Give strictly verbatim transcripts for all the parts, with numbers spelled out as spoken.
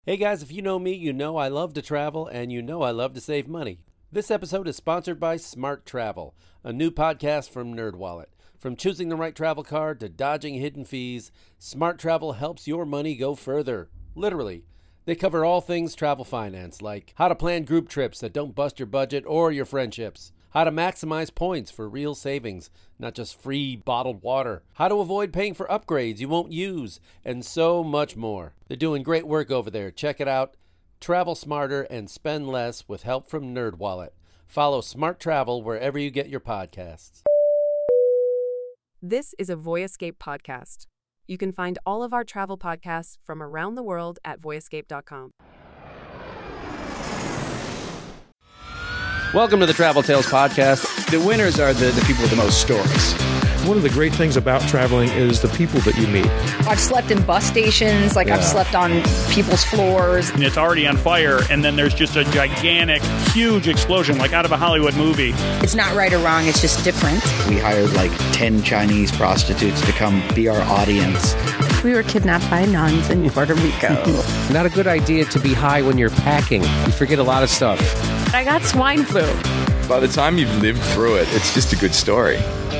Hey guys, if you know me, you know I love to travel and you know I love to save money. This episode is sponsored by Smart Travel, a new podcast from NerdWallet. From choosing the right travel card to dodging hidden fees, Smart Travel helps your money go further. Literally. They cover all things travel finance, like how to plan group trips that don't bust your budget or your friendships, how to maximize points for real savings, not just free bottled water, how to avoid paying for upgrades you won't use, and so much more. They're doing great work over there. Check it out. Travel smarter and spend less with help from NerdWallet. Follow Smart Travel wherever you get your podcasts. This is a Voyascape podcast. You can find all of our travel podcasts from around the world at voyascape dot com. Welcome to the Travel Tales Podcast. The winners are the, the people with the most stories. One of the great things about traveling is the people that you meet. I've slept in bus stations, like yeah. I've slept on people's floors. And it's already on fire, and then there's just a gigantic, huge explosion, like out of a Hollywood movie. It's not right or wrong, it's just different. We hired like ten Chinese prostitutes to come be our audience. We were kidnapped by nuns in Puerto Rico. Not a good idea to be high when you're packing. You forget a lot of stuff. I got swine flu. By the time you've lived through it, it's just a good story.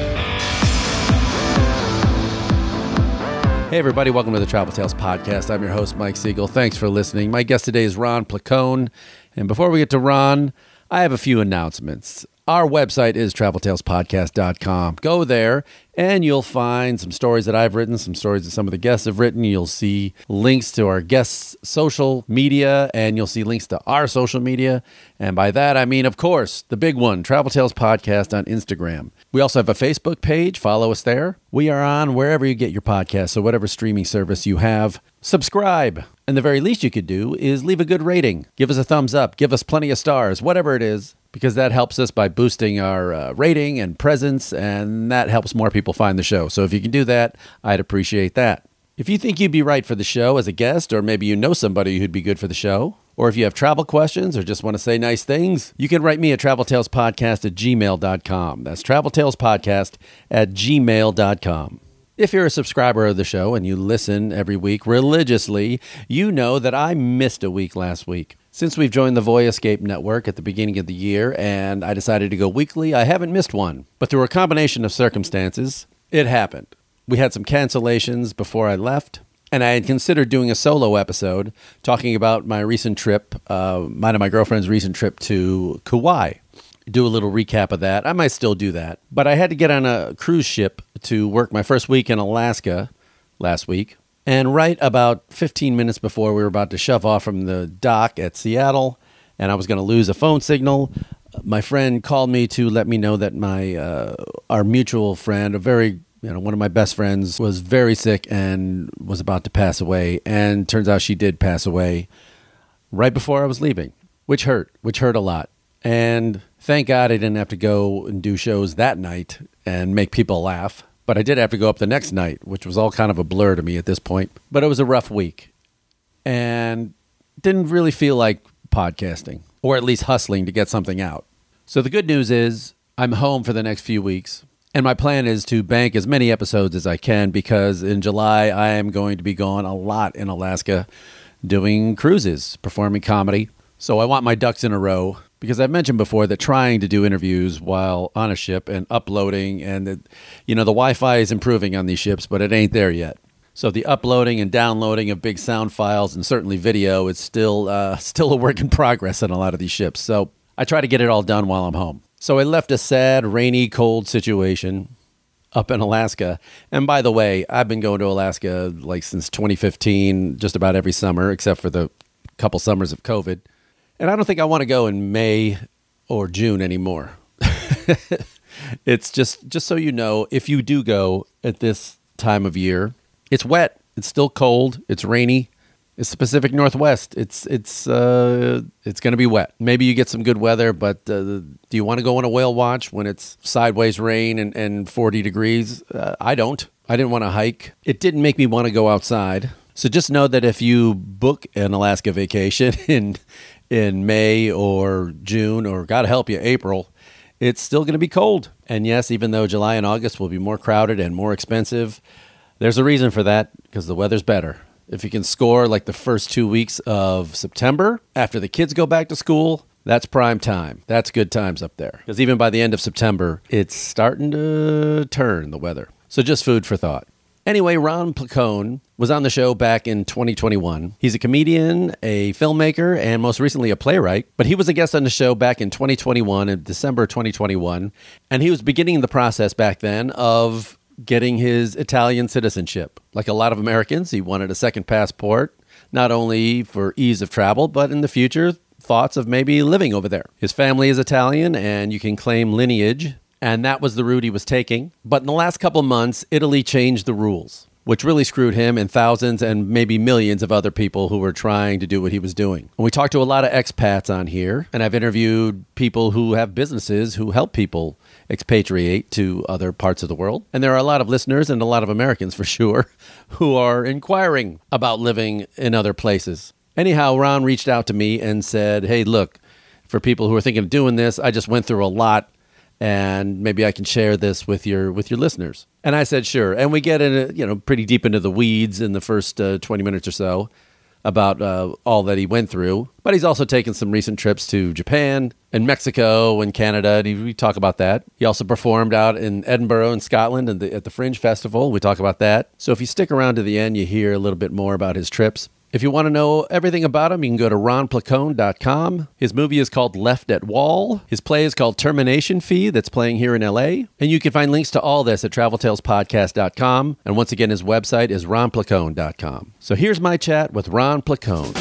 Hey everybody, welcome to the Travel Tales Podcast. I'm your host, Mike Siegel. Thanks for listening. My guest today is Ron Placone. And before we get to Ron, I have a few announcements. Our website is travel tales podcast dot com. Go there and you'll find some stories that I've written, some stories that some of the guests have written. You'll see links to our guests' social media, and you'll see links to our social media. And by that, I mean, of course, the big one, Travel Tales Podcast on Instagram. We also have a Facebook page. Follow us there. We are on wherever you get your podcasts, so whatever streaming service you have, subscribe. And the very least you could do is leave a good rating. Give us a thumbs up. Give us plenty of stars, whatever it is, because that helps us by boosting our uh, rating and presence, and that helps more people find the show. So if you can do that, I'd appreciate that. If you think you'd be right for the show as a guest, or maybe you know somebody who'd be good for the show, or if you have travel questions or just want to say nice things, you can write me at travel tales podcast at gmail dot com. That's travel tales podcast at gmail dot com. If you're a subscriber of the show and you listen every week religiously, you know that I missed a week last week. Since we've joined the Voyascape network at the beginning of the year and I decided to go weekly, I haven't missed one. But through a combination of circumstances, it happened. We had some cancellations before I left, and I had considered doing a solo episode talking about my recent trip, uh, mine and my girlfriend's recent trip to Kauai. Do a little recap of that. I might still do that. But I had to get on a cruise ship to work my first week in Alaska last week. And right about fifteen minutes before we were about to shove off from the dock at Seattle, and I was going to lose a phone signal, my friend called me to let me know that my uh, our mutual friend, a very, you know, one of my best friends, was very sick and was about to pass away. And turns out she did pass away right before I was leaving, which hurt, which hurt a lot. And thank God I didn't have to go and do shows that night and make people laugh. But I did have to go up the next night, which was all kind of a blur to me at this point. But it was a rough week and didn't really feel like podcasting, or at least hustling to get something out. So the good news is I'm home for the next few weeks. And my plan is to bank as many episodes as I can, because in July I am going to be gone a lot in Alaska doing cruises, performing comedy. So I want my ducks in a row, because I've mentioned before that trying to do interviews while on a ship and uploading, and the, you know, the Wi-Fi is improving on these ships, but it ain't there yet. So the uploading and downloading of big sound files and certainly video is still uh, still a work in progress on a lot of these ships. So I try to get it all done while I'm home. So I left a sad, rainy, cold situation up in Alaska. And by the way, I've been going to Alaska like since twenty fifteen, just about every summer, except for the couple summers of COVID. And I don't think I want to go in May or June anymore. It's just, just so you know, if you do go at this time of year, it's wet. It's still cold. It's rainy. It's the Pacific Northwest. It's it's uh, it's going to be wet. Maybe you get some good weather, but uh, do you want to go on a whale watch when it's sideways rain and, and forty degrees? Uh, I don't. I didn't want to hike. It didn't make me want to go outside. So just know that if you book an Alaska vacation in in May or June, or God help you, April, it's still going to be cold. And yes, even though July and August will be more crowded and more expensive, there's a reason for that, because the weather's better. If you can score like the first two weeks of September after the kids go back to school, that's prime time. That's good times up there. Because even by the end of September, it's starting to turn, the weather. So just food for thought. Anyway, Ron Placone was on the show back in twenty twenty-one. He's a comedian, a filmmaker, and most recently a playwright. But he was a guest on the show back in twenty twenty-one, in December twenty twenty-one. And he was beginning the process back then of getting his Italian citizenship. Like a lot of Americans, he wanted a second passport, not only for ease of travel, but in the future, thoughts of maybe living over there. His family is Italian, and you can claim lineage, and that was the route he was taking. But in the last couple of months, Italy changed the rules, which really screwed him and thousands and maybe millions of other people who were trying to do what he was doing. And we talked to a lot of expats on here, and I've interviewed people who have businesses who help people expatriate to other parts of the world. And there are a lot of listeners and a lot of Americans, for sure, who are inquiring about living in other places. Anyhow, Ron reached out to me and said, hey, look, for people who are thinking of doing this, I just went through a lot, and maybe I can share this with your with your listeners. And I said, sure. And we get in, a, you know, pretty deep into the weeds in the first uh, twenty minutes or so about uh, all that he went through. But he's also taken some recent trips to Japan and Mexico and Canada. And he, we talk about that. He also performed out in Edinburgh in Scotland and the, at the Fringe Festival. We talk about that. So if you stick around to the end, you hear a little bit more about his trips. If you want to know everything about him, you can go to ron placone dot com. His movie is called Left at Wall. His play is called Termination Fee, that's playing here in L A. And you can find links to all this at travel tales podcast dot com. And once again, his website is ron placone dot com. So here's my chat with Ron Placone.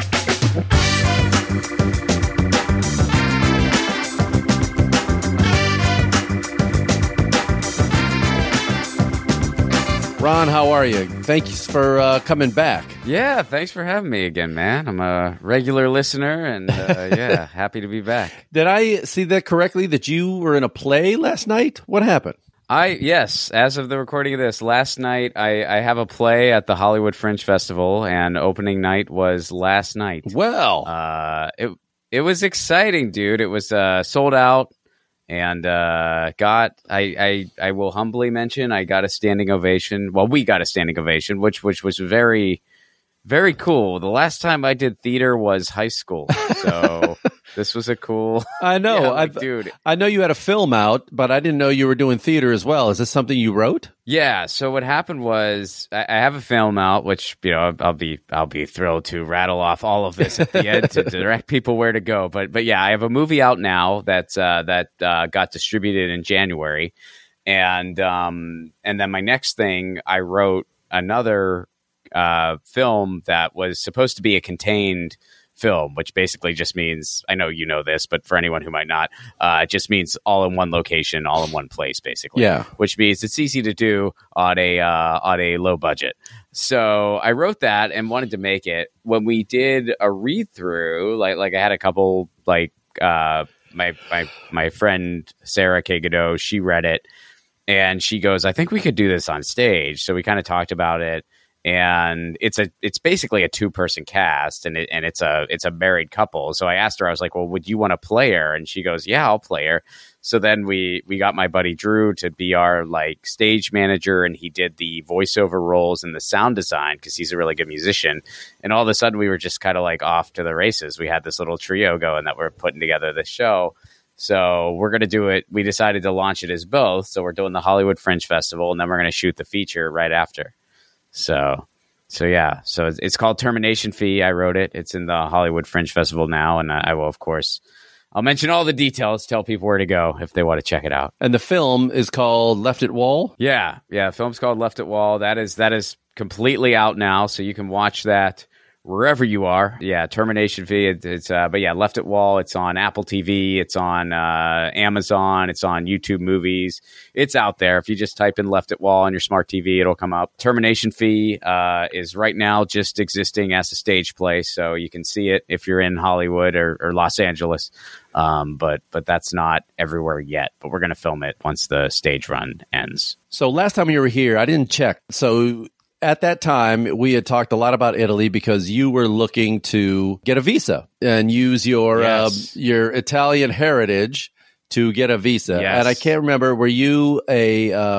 Ron, how are you? Thanks for uh, coming back. Yeah, thanks for having me again, man. I'm a regular listener, and uh, yeah, happy to be back. Did I see that correctly, that you were in a play last night? What happened? I yes, as of the recording of this, last night I, I have a play at the Hollywood Fringe Festival, and opening night was last night. Well, uh, it it was exciting, dude. It was uh, sold out. And uh, got I, I I will humbly mention I got a standing ovation. Well, we got a standing ovation, which which was very, very cool. The last time I did theater was high school, so this was a cool. I know, yeah, like, I, dude. I know you had a film out, but I didn't know you were doing theater as well. Is this something you wrote? Yeah. So what happened was I, I have a film out, which you know I'll be I'll be thrilled to rattle off all of this at the end to direct people where to go. But but yeah, I have a movie out now that's uh, that uh, got distributed in January, and um, and then my next thing I wrote another uh, film that was supposed to be a contained film, which basically just means, I know you know this, but for anyone who might not, uh, it just means all in one location, all in one place, basically. Yeah. Which means it's easy to do on a uh, on a low budget. So I wrote that and wanted to make it. When we did a read through, like like I had a couple, like uh, my my my friend Sarah K. Godot, she read it and she goes, I think we could do this on stage. So we kind of talked about it. And it's a it's basically a two person cast, and it, and it's a it's a married couple. So I asked her, I was like, well, would you want to play her? And she goes, yeah, I'll play her. So then we we got my buddy Drew to be our like stage manager, and he did the voiceover roles and the sound design because he's a really good musician. And all of a sudden, we were just kind of like off to the races. We had this little trio going that we're putting together this show. So we're going to do it. We decided to launch it as both. So we're doing the Hollywood Fringe Festival, and then we're going to shoot the feature right after. So, so yeah, so it's, it's called Termination Fee. I wrote it. It's in the Hollywood Fringe Festival now. And I will, of course, I'll mention all the details, tell people where to go if they want to check it out. And the film is called Left at Wall? Yeah. Yeah. The film's called Left at Wall. That is, that is completely out now. So you can watch that wherever you are. Yeah. Termination Fee. It, it's, uh, but yeah, Left at Wall. It's on Apple T V. It's on uh, Amazon. It's on YouTube Movies. It's out there. If you just type in Left at Wall on your smart T V, it'll come up. Termination Fee uh, is right now just existing as a stage play. So you can see it if you're in Hollywood or, or Los Angeles. Um, but but that's not everywhere yet. But we're going to film it once the stage run ends. So last time you were here, I didn't check. So at that time, we had talked a lot about Italy because you were looking to get a visa and use your Yes. uh, your Italian heritage to get a visa. Yes. And I can't remember, were you a um,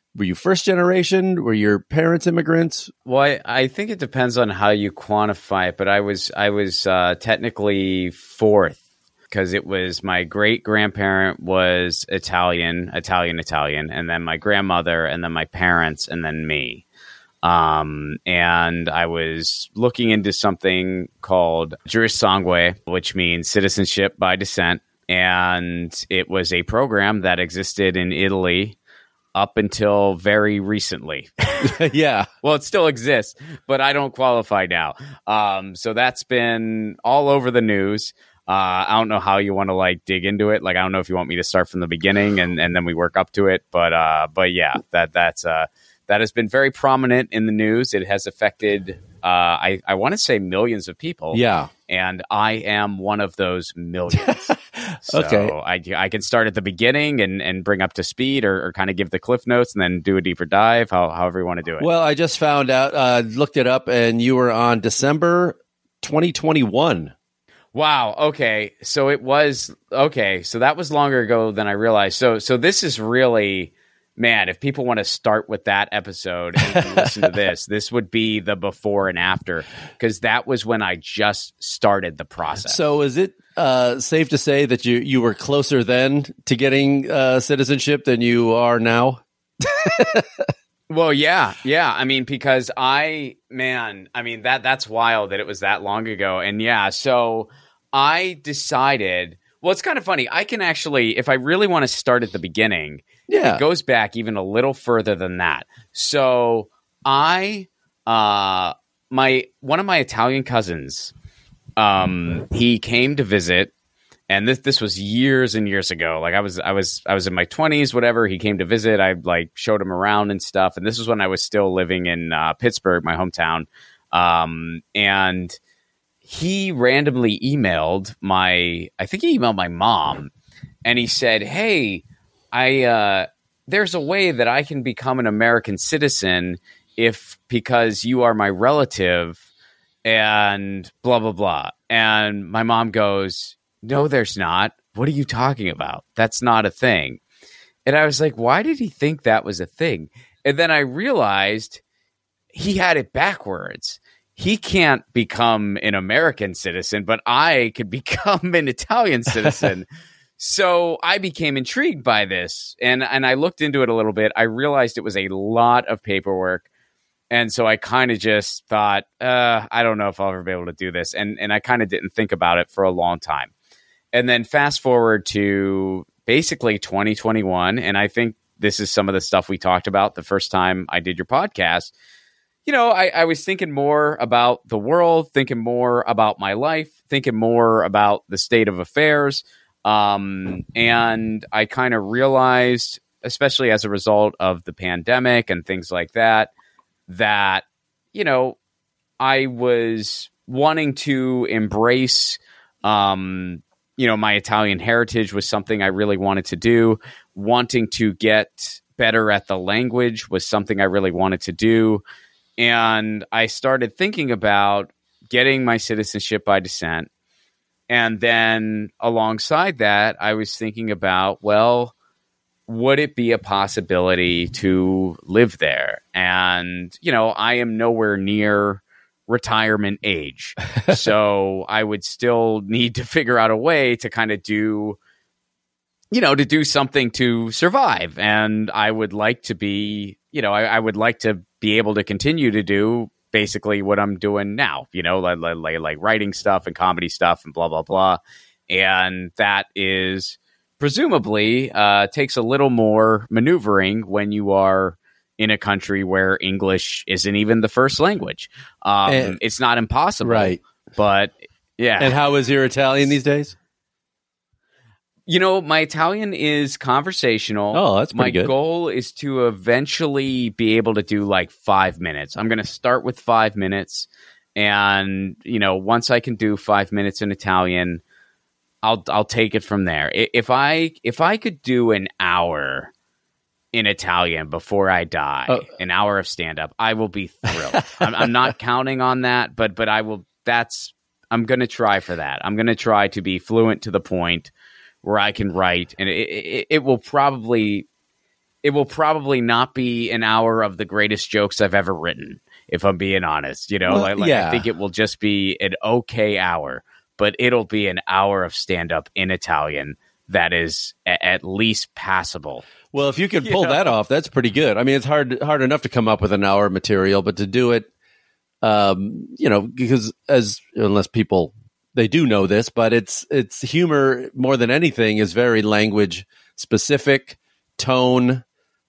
were you first generation? Were your parents immigrants? Well, I, I think it depends on how you quantify it, but I was I was uh, technically fourth because it was my great grandparent was Italian, Italian, Italian, and then my grandmother, and then my parents, and then me. Um, and I was looking into something called Juris Sangue, which means citizenship by descent. And it was a program that existed in Italy up until very recently. Yeah. Well, it still exists, but I don't qualify now. Um, so that's been all over the news. Uh, I don't know how you want to like dig into it. Like, I don't know if you want me to start from the beginning and, and then we work up to it. But uh, but yeah, that that's uh, that has been very prominent in the news. It has affected, uh, I, I want to say millions of people. Yeah. And I am one of those millions. So okay. I, I can start at the beginning and, and bring up to speed or, or kind of give the cliff notes and then do a deeper dive, how, however you want to do it. Well, I just found out, uh, looked it up, and you were on December twenty twenty-one. Wow. Okay. So it was, okay. So that was longer ago than I realized. So, so this is really, man, if people want to start with that episode and listen to this, this would be the before and after, because that was when I just started the process. So is it uh, safe to say that you, you were closer then to getting uh, citizenship than you are now? Well, yeah, yeah. I mean, because I, man, I mean, that that's wild that it was that long ago. And yeah, so I decided, well, it's kind of funny. I can actually, if I really want to start at the beginning, yeah, it goes back even a little further than that. So I, uh, my, one of my Italian cousins, um, he came to visit. And this this was years and years ago. Like I was I was I was in my twenties, whatever. He came to visit. I like showed him around and stuff. And this was when I was still living in uh, Pittsburgh, my hometown. Um, and he randomly emailed my I think he emailed my mom, and he said, "Hey, I uh, there's a way that I can become an American citizen if because you are my relative, and blah blah blah." And my mom goes, "No, there's not. What are you talking about? That's not a thing." And I was like, why did he think that was a thing? And then I realized he had it backwards. He can't become an American citizen, but I could become an Italian citizen. So I became intrigued by this. And, and I looked into it a little bit. I realized it was a lot of paperwork. And so I kind of just thought, uh, I don't know if I'll ever be able to do this. And, and I kind of didn't think about it for a long time. And then fast forward to basically twenty twenty-one, and I think this is some of the stuff we talked about the first time I did your podcast. You know, I, I was thinking more about the world, thinking more about my life, thinking more about the state of affairs. Um, and I kind of realized, especially as a result of the pandemic and things like that, that, you know, I was wanting to embrace um you know, my Italian heritage was something I really wanted to do. Wanting to get better at the language was something I really wanted to do. And I started thinking about getting my citizenship by descent. And then alongside that, I was thinking about, well, would it be a possibility to live there? And, you know, I am nowhere near retirement age. So I would still need to figure out a way to kind of do, you know, to do something to survive. And I would like to be, you know, I, I would like to be able to continue to do basically what I'm doing now, you know, like, like, like writing stuff and comedy stuff and blah, blah, blah. And that is presumably uh, takes a little more maneuvering when you are in a country where English isn't even the first language. Um, and, it's not impossible, right? But yeah. And how is your Italian these days? You know, my Italian is conversational. Oh, that's pretty my good. My goal is to eventually be able to do like five minutes. I'm going to start with five minutes. And, you know, once I can do five minutes in Italian, I'll, I'll take it from there. If I, if I could do an hour in Italian before I die, oh. an hour of stand-up, I will be thrilled. I'm, I'm not counting on that, but but I will. That's I'm going to try for that. I'm going to try to be fluent to the point where I can write, and it, it, it will probably it will probably not be an hour of the greatest jokes I've ever written, if I'm being honest. You know, well, like, like yeah. I think it will just be an okay hour, but it'll be an hour of stand-up in Italian that is a- at least passable. Well, if you could pull You know? that off, that's pretty good. I mean, it's hard hard enough to come up with an hour of material, but to do it, um, you know, because as unless people they do know this, but it's it's humor more than anything is very language specific, tone,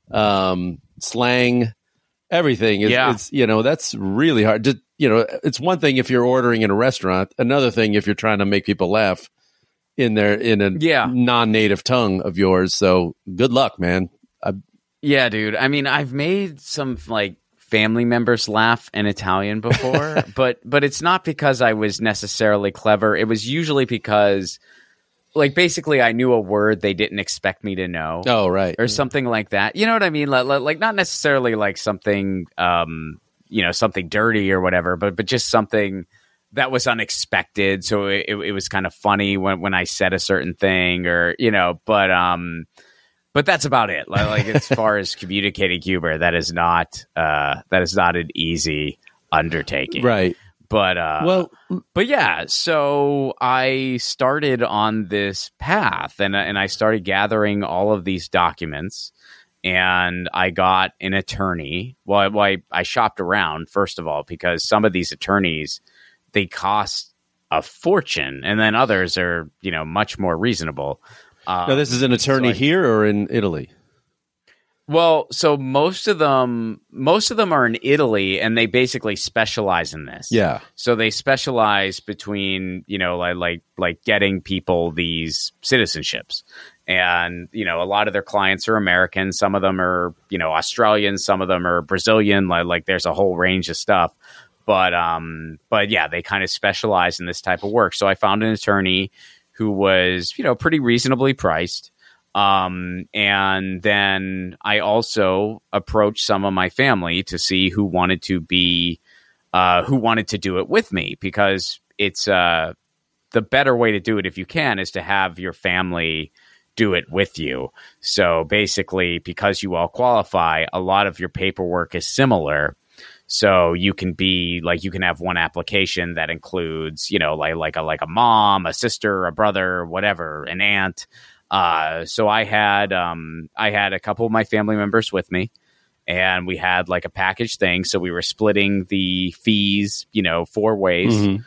um, slang, everything is, Yeah. it's, you know, that's really hard. Just, you know, it's one thing if you're ordering in a restaurant, another thing if you're trying to make people laugh in their in a Yeah. non-native tongue of yours. So good luck, man. I, Yeah, dude. I mean, I've made some like family members laugh in Italian before, but but it's not because I was necessarily clever. It was usually because, like, basically I knew a word they didn't expect me to know. oh, right. Or something like that. You know what I mean? Like, like, like not necessarily like something, um, you know, something dirty or whatever, but but just something that was unexpected. So it, it was kind of funny when, when I said a certain thing, or you know. But um, but that's about it. Like, like as far as communicating humor, that is not uh, that is not an easy undertaking. Right. But uh, Well, but yeah, so I started on this path, and and I started gathering all of these documents, and I got an attorney. Well, I, well, I, I shopped around first of all because some of these attorneys, they cost a fortune, and then others are, you know, much more reasonable. Um, now this is an attorney so I- here or in Italy? Well, so most of them, most of them are in Italy, and they basically specialize in this. Yeah. So they specialize between, you know, like like like getting people these citizenships, and you know, a lot of their clients are American. Some of them are, you know, Australian. Some of them are Brazilian. Like like there's a whole range of stuff. But um, but yeah, they kind of specialize in this type of work. So I found an attorney who was, you know, pretty reasonably priced. Um, and then I also approached some of my family to see who wanted to be, uh, who wanted to do it with me, because it's, uh, the better way to do it if you can is to have your family do it with you. So basically, because you all qualify, a lot of your paperwork is similar. So you can be like, you can have one application that includes, you know, like, like a, like a mom, a sister, a brother, whatever, an aunt. Uh, so I had, um, I had a couple of my family members with me, and we had like a package thing. So we were splitting the fees, you know, four ways. Mhm.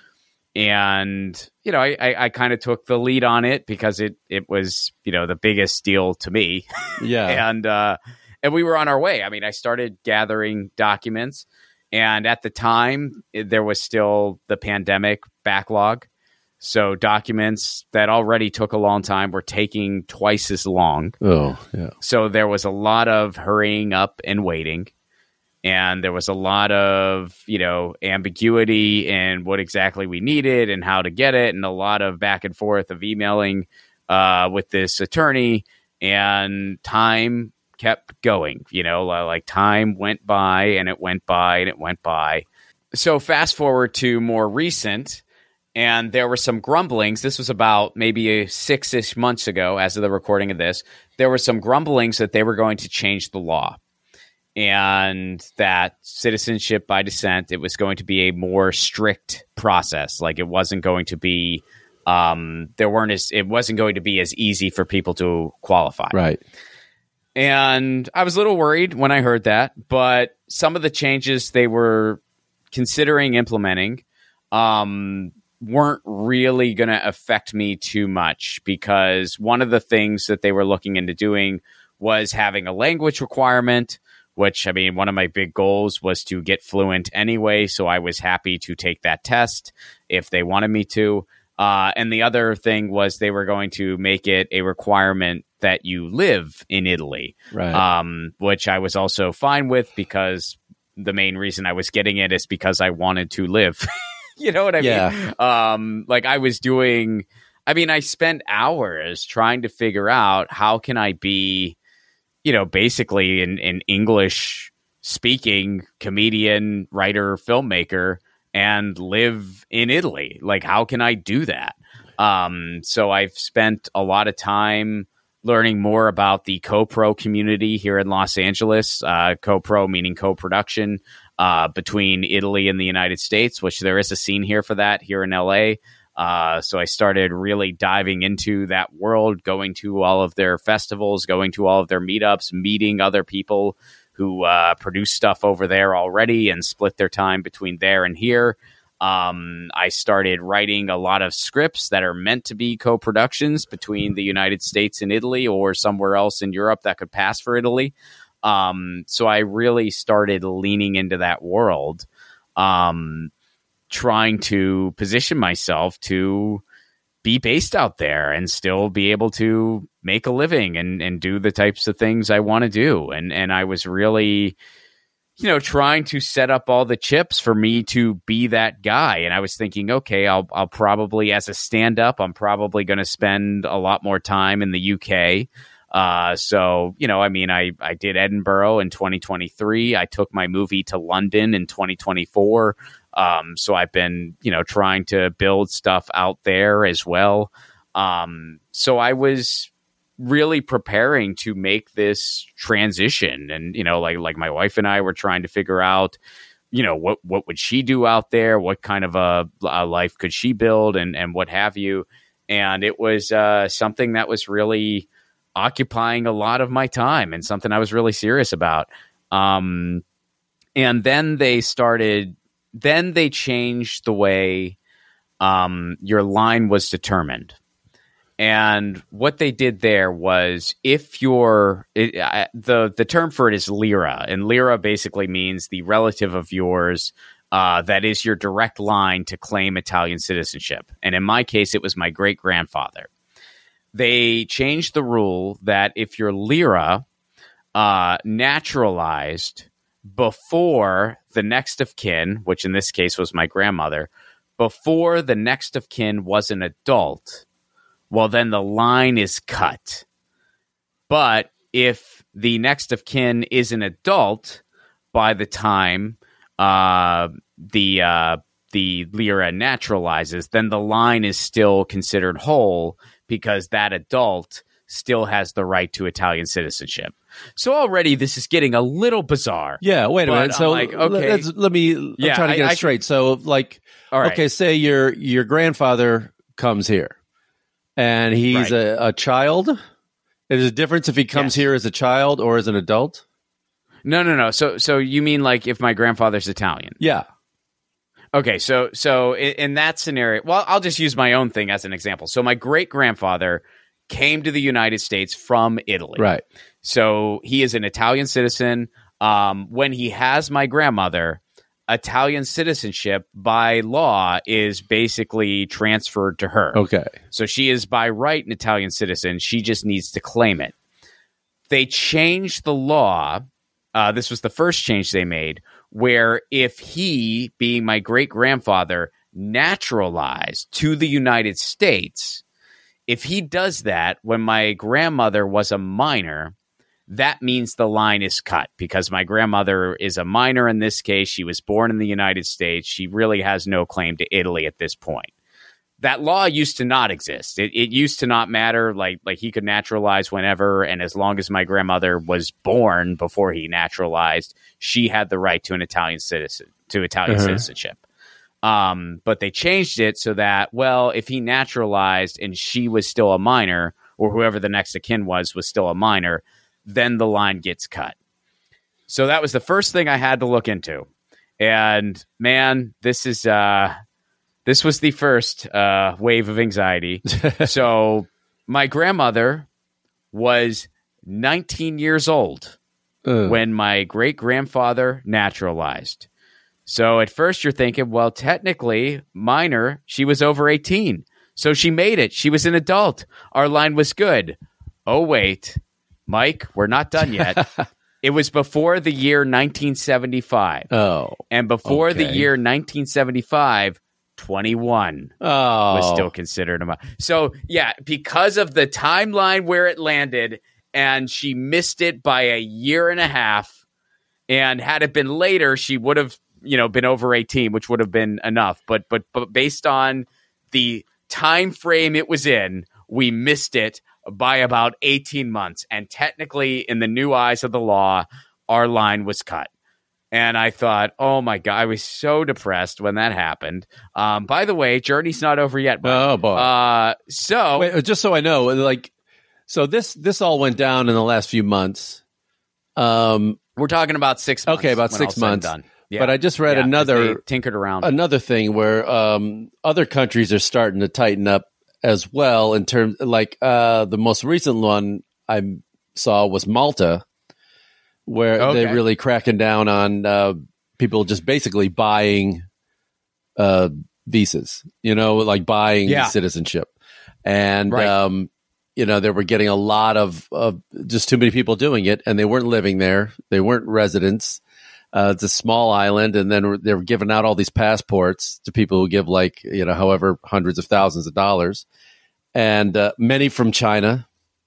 And, you know, I, I, I kind of took the lead on it because it, it was, you know, the biggest deal to me. Yeah. and, uh, and we were on our way. I mean, I started gathering documents, and at the time it, there was still the pandemic backlog. So documents that already took a long time were taking twice as long. Oh, yeah. So there was a lot of hurrying up and waiting. And there was a lot of, you know, ambiguity in what exactly we needed and how to get it, and a lot of back and forth of emailing uh, with this attorney. And time kept going, you know, like time went by and it went by and it went by. So fast forward to more recent. And there were some grumblings. This was about maybe six-ish months ago, as of the recording of this. There were some grumblings that they were going to change the law, and that citizenship by descent, it was going to be a more strict process. Like it wasn't going to be, um, there weren't as, it wasn't going to be as easy for people to qualify. Right. And I was a little worried when I heard that, but some of the changes they were considering implementing, um, weren't really going to affect me too much, because one of the things that they were looking into doing was having a language requirement, which, I mean, one of my big goals was to get fluent anyway. So I was happy to take that test if they wanted me to. Uh, and the other thing was they were going to make it a requirement that you live in Italy, Right. um, which I was also fine with, because the main reason I was getting it is because I wanted to live. You know what I Yeah. mean? Um, like I was doing, I mean, I spent hours trying to figure out how can I be, you know, basically an, an English speaking comedian, writer, filmmaker, and live in Italy. Like, how can I do that? Um, so I've spent a lot of time learning more about the co-pro community here in Los Angeles. Uh, co-pro meaning co-production uh, between Italy and the United States, which there is a scene here for that here in L A. Uh, so I started really diving into that world, going to all of their festivals, going to all of their meetups, meeting other people who uh, produce stuff over there already and split their time between there and here. Um, I started writing a lot of scripts that are meant to be co-productions between the United States and Italy or somewhere else in Europe that could pass for Italy. Um, so I really started leaning into that world, um, trying to position myself to be based out there and still be able to make a living and, and do the types of things I want to do. And, and I was really, you know, trying to set up all the chips for me to be that guy. And I was thinking, okay, I'll, I'll probably, as a stand-up, I'm probably going to spend a lot more time in the U K. Uh, so, you know, I mean, I, I did Edinburgh in twenty twenty-three. I took my movie to London in twenty twenty-four. Um, so I've been, you know, trying to build stuff out there as well. Um, so I was really preparing to make this transition. And, you know, like, like my wife and I were trying to figure out, you know, what, what would she do out there? What kind of a, a life could she build and, and what have you? And it was, uh, something that was really occupying a lot of my time and something I was really serious about. Um, and then they started, then they changed the way, um, your line was determined. And what they did there was, if you're it, uh, the the term for it is lira, and lira basically means the relative of yours uh, that is your direct line to claim Italian citizenship. And in my case, it was my great grandfather. They changed the rule that if your lira uh, naturalized before the next of kin, which in this case was my grandmother, before the next of kin was an adult, well, then the line is cut. But if the next of kin is an adult by the time uh, the uh, the lira naturalizes, then the line is still considered whole because that adult still has the right to Italian citizenship. So already this is getting a little bizarre. Yeah, wait a minute. So like, okay, let's, let me. I'm yeah, trying to get I, it straight. I, so, like, all right. okay, say your your grandfather comes here. And he's right. a, a child? There's a difference if he comes yes. here as a child or as an adult? No, no, no. So so you mean like if my grandfather's Italian? Yeah. Okay, so so in, in that scenario, well, I'll just use my own thing as an example. So my great-grandfather came to the United States from Italy. Right. So he is an Italian citizen. Um, when he has my grandmother, Italian citizenship by law is basically transferred to her. Okay. So she is by right an Italian citizen. She just needs to claim it. They changed the law. Uh, this was the first change they made, where if he, being my great-grandfather, naturalized to the United States, if he does that when my grandmother was a minor, that means the line is cut because my grandmother is a minor in this case. She was born in the United States. She really has no claim to Italy at this point. That law used to not exist. It, it used to not matter. Like, like he could naturalize whenever, and as long as my grandmother was born before he naturalized, she had the right to an Italian citizen, to Italian uh-huh. citizenship. Um, but they changed it so that, well, if he naturalized and she was still a minor, or whoever the next of kin was was still a minor, then the line gets cut. So that was the first thing I had to look into. And man, this is uh, this was the first uh, wave of anxiety. So my grandmother was nineteen years old uh. when my great-grandfather naturalized. So at first you're thinking, well, technically, minor, she was over eighteen. So she made it. She was an adult. Our line was good. Oh, wait. Mike, we're not done yet. It was before the year nineteen seventy-five. Oh. And before okay. the year nineteen seventy-five, twenty-one oh. was still considered a minor. So, yeah, because of the timeline where it landed, and she missed it by a year and a half, and had it been later, she would have, you know, been over eighteen, which would have been enough. But but but based on the time frame it was in, we missed it by about eighteen months. And technically, in the new eyes of the law, our line was cut. And I thought, oh, my God, I was so depressed when that happened. Um, by the way, journey's not over yet. But, oh, boy. Uh, so Wait, just so I know, like, so this this all went down in the last few months. Um, we're talking about six months. Okay, about when six all said and months. done. Yeah. But I just read Yeah, 'cause another they tinkered around. another thing where um, other countries are starting to tighten up as well. In terms, like uh, the most recent one I saw was Malta, where Okay. they're really cracking down on uh, people just basically buying uh, visas. You know, like buying Yeah. citizenship, and Right. um, you know they were getting a lot of, of just too many people doing it, and they weren't living there. They weren't residents. Uh, it's a small island, and then they were giving out all these passports to people who give like, you know, however, hundreds of thousands of dollars, and uh, many from China,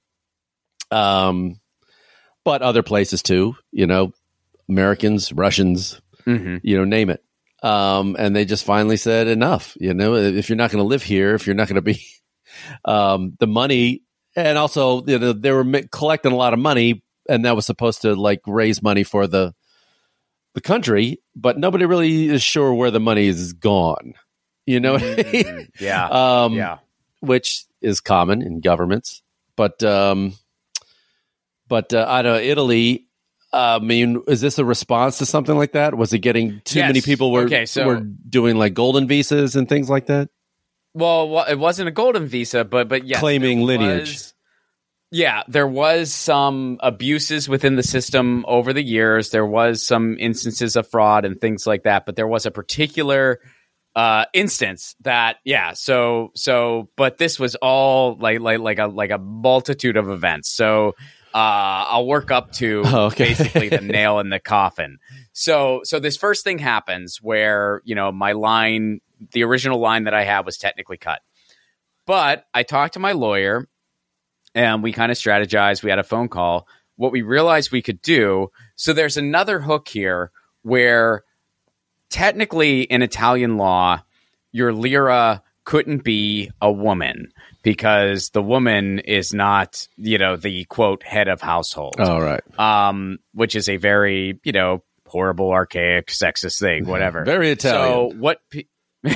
um, but other places too, you know, Americans, Russians, Mm-hmm. you know, name it. Um, and they just finally said enough, you know, if you're not going to live here, if you're not going to be um, the money, and also, you know, they were ma- collecting a lot of money, and that was supposed to like raise money for the the country, but nobody really is sure where the money is gone. You know what I mean? Mm-hmm. Yeah. Um, yeah. which is common in governments. But um, but uh, I don't know, Italy. Uh, I mean, is this a response to something like that? Was it getting too Yes. many people were Okay, so- were doing like golden visas and things like that, Well, well, it wasn't a golden visa, but but yes, claiming there lineage? was- yeah, there was some abuses within the system over the years. There was some instances of fraud and things like that, but there was a particular uh, instance that, yeah. So so, but this was all like like like a like a multitude of events. So uh, I'll work up to Oh, okay. basically the nail in the coffin. So so this first thing happens where, you know, my line, the original line that I had was technically cut. But I talked to my lawyer and we kind of strategized. We had a phone call. What we realized we could do. So there's another hook here where technically in Italian law, your lira couldn't be a woman because the woman is not, you know, the quote head of household. Oh, right. Um, which is a very, you know, horrible, archaic, sexist thing, whatever. Very Italian. So what? Pe-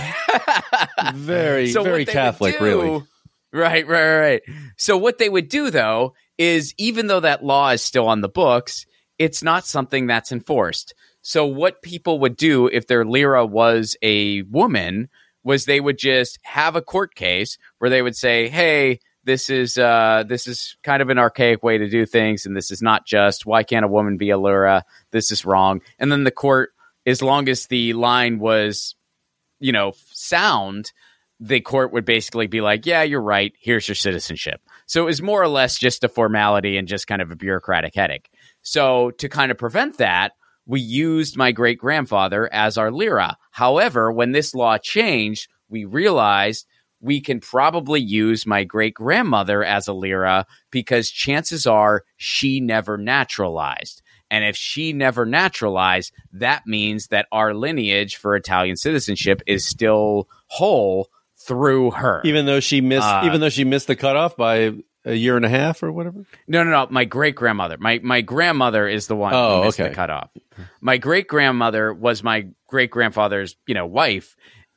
Very So what very they would Catholic, do- really. Right, right, right. So what they would do, though, is even though that law is still on the books, it's not something that's enforced. So what people would do if their lira was a woman was they would just have a court case where they would say, hey, this is uh, this is kind of an archaic way to do things, and this is not just. Why can't a woman be a lira? This is wrong. And then the court, as long as the line was, you know, sound, the court would basically be like, yeah, you're right. Here's your citizenship. So it was more or less just a formality and just kind of a bureaucratic headache. So to kind of prevent that, we used my great grandfather as our lira. However, when this law changed, we realized we can probably use my great grandmother as a lira because chances are she never naturalized. And if she never naturalized, that means that our lineage for Italian citizenship is still whole through her. Even though she missed, Uh, even though she missed the cutoff by a year and a half or whatever. No, no, no. My great grandmother. My my grandmother is the one Oh, who missed okay. the cutoff. My great grandmother was my great grandfather's, you know, wife,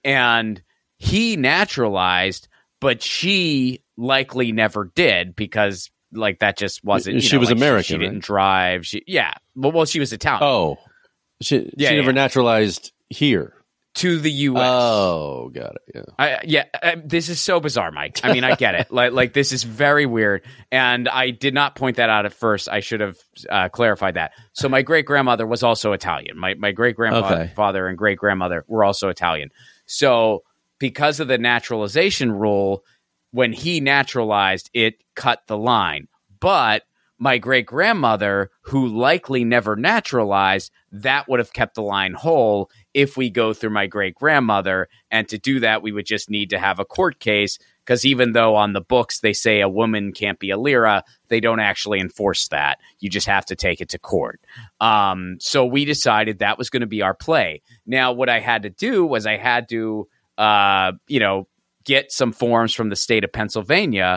and he naturalized, but she likely never did because, like, that just wasn't. You She know, was like, American, She, she right? didn't drive. She, yeah. Well, well, she was Italian. Oh, she Yeah, she never yeah. naturalized here. To the U S. Oh, got it. Yeah. I, yeah, I, this is so bizarre, Mike. I mean, I get it. Like, like this is very weird, and I did not point that out at first. I should have uh, clarified that. So, my great grandmother was also Italian. My my great grandfather Okay. father and great grandmother were also Italian. So, because of the naturalization rule, when he naturalized, it cut the line. But my great grandmother, who likely never naturalized, that would have kept the line whole if we go through my great grandmother. And to do that, we would just need to have a court case because even though on the books they say a woman can't be a lira, they don't actually enforce that. You just have to take it to court. Um, so we decided that was going to be our play. Now, what I had to do was I had to, uh, you know, get some forms from the state of Pennsylvania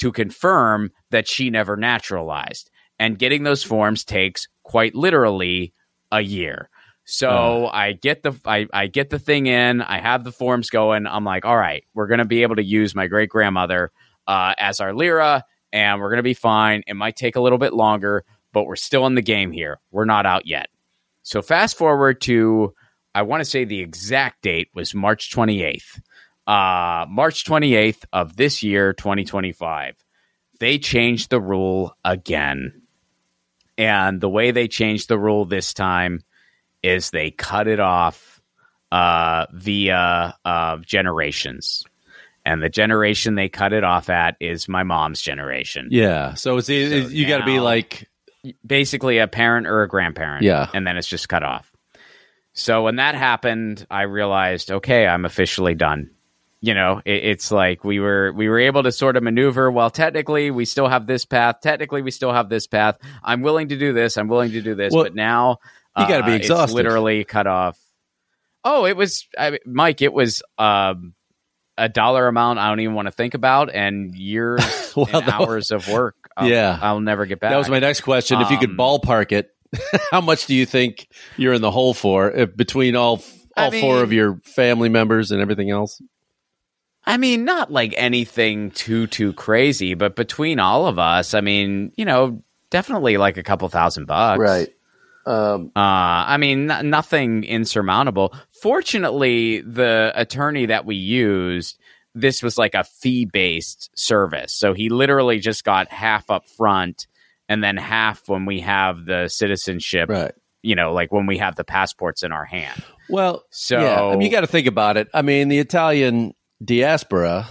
to confirm that she never naturalized. And getting those forms takes quite literally a year. So uh. I get the I, I get the thing in. I have the forms going. I'm like, all right, we're going to be able to use my great grandmother uh, as our lira, and we're going to be fine. It might take a little bit longer, but we're still in the game here. We're not out yet. So fast forward to, I want to say the exact date was March twenty-eighth. Uh, March twenty-eighth of this year, twenty twenty-five. They changed the rule again. And the way they changed the rule this time is they cut it off uh, via uh, generations. And the generation they cut it off at is my mom's generation. Yeah. So it's, it's so you got to be like basically a parent or a grandparent. Yeah. And then it's just cut off. So when that happened, I realized, okay, I'm officially done. You know, it, it's like we were we were able to sort of maneuver. Well, technically, we still have this path. Technically, we still have this path. I'm willing to do this. I'm willing to do this. Well, but now you got to uh, be exhausted. It's literally cut off. Oh, it was, I, Mike, it was um, a dollar amount I don't even want to think about, and years well, and hours of work. I'll, yeah. I'll never get back. That was my next question. Um, if you could ballpark it, how much do you think you're in the hole for if, between all all I mean, four of your family members and everything else? I mean, not like anything too, too crazy, but between all of us, I mean, you know, definitely like a couple thousand bucks. Right. Um, uh, I mean, n- nothing insurmountable. Fortunately, the attorney that we used, this was like a fee-based service. So he literally just got half up front and then half when we have the citizenship, right. you know, like when we have the passports in our hand. Well, so yeah, I mean, you got to think about it. I mean, the Italian diaspora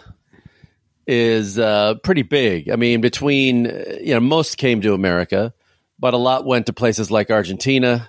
is uh, pretty big. I mean, between, you know, most came to America, but a lot went to places like Argentina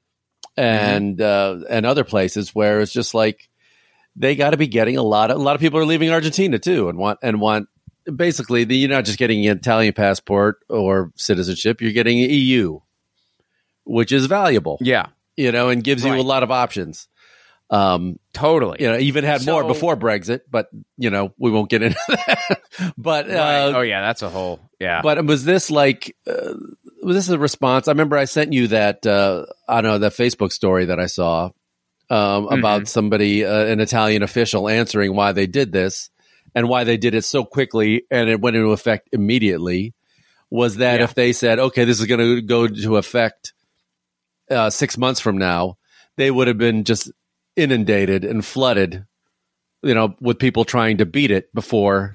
and mm-hmm. uh, and other places where it's just like they got to be getting a lot of a lot of people are leaving Argentina too and want and want basically the, you're not just getting an Italian passport or citizenship, you're getting E U, which is valuable. Yeah, you know, and gives right. you a lot of options. Um, totally. You know, even had so, more before Brexit, but you know, we won't get into that. but right. uh, oh yeah, that's a whole yeah. But was this like uh, was this a response? I remember I sent you that uh, I don't know that Facebook story that I saw um, mm-hmm. about somebody, uh, an Italian official, answering why they did this and why they did it so quickly and it went into effect immediately. Was that yeah. if they said, okay, this is going to go into effect uh, six months from now, they would have been just inundated and flooded, you know, with people trying to beat it before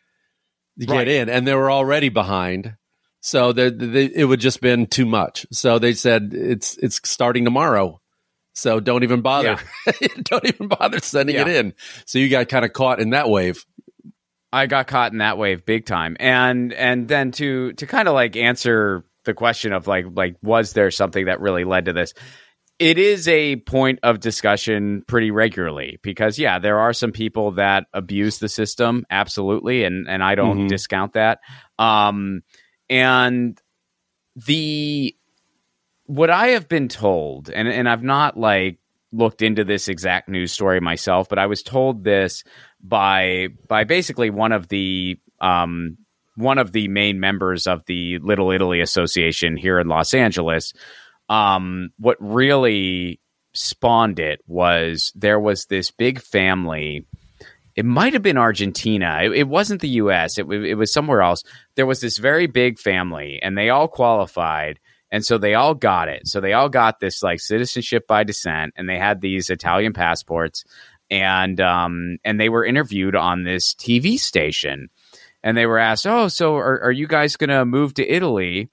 you right. get in, and they were already behind. So they, they, it would just been too much. So they said it's it's starting tomorrow. So don't even bother. Yeah. don't even bother sending yeah. it in. So you got kind of caught in that wave. I got caught in that wave big time. And and then to to kind of like answer the question of like like was there something that really led to this? It is a point of discussion pretty regularly because, yeah, there are some people that abuse the system, absolutely, and, and I don't mm-hmm. discount that. Um, and the what I have been told, and, and I've not like looked into this exact news story myself, but I was told this by by basically one of the um, one of the main members of the Little Italy Association here in Los Angeles. Um, what really spawned it was there was this big family. It might have been Argentina. It, it wasn't the U S. It, it was somewhere else. There was this very big family, and they all qualified, and so they all got it. So they all got this like citizenship by descent, and they had these Italian passports, and um, and they were interviewed on this T V station, and they were asked, "Oh, so are, are you guys going to move to Italy?"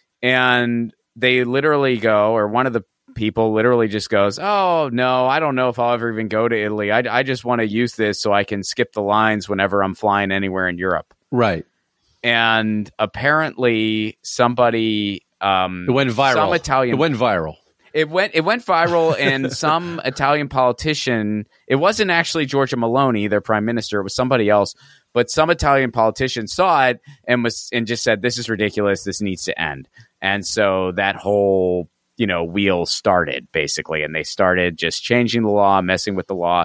And they literally go, or one of the people literally just goes, "Oh, no, I don't know if I'll ever even go to Italy. I, I just want to use this so I can skip the lines whenever I'm flying anywhere in Europe." Right. And apparently somebody... Um, it went viral. Some Italian, it went viral. It went, it went viral, and some Italian politician... It wasn't actually Giorgia Meloni, their prime minister. It was somebody else. But some Italian politician saw it and was and just said, "This is ridiculous. This needs to end." And so that whole, you know, wheel started basically, and they started just changing the law, messing with the law.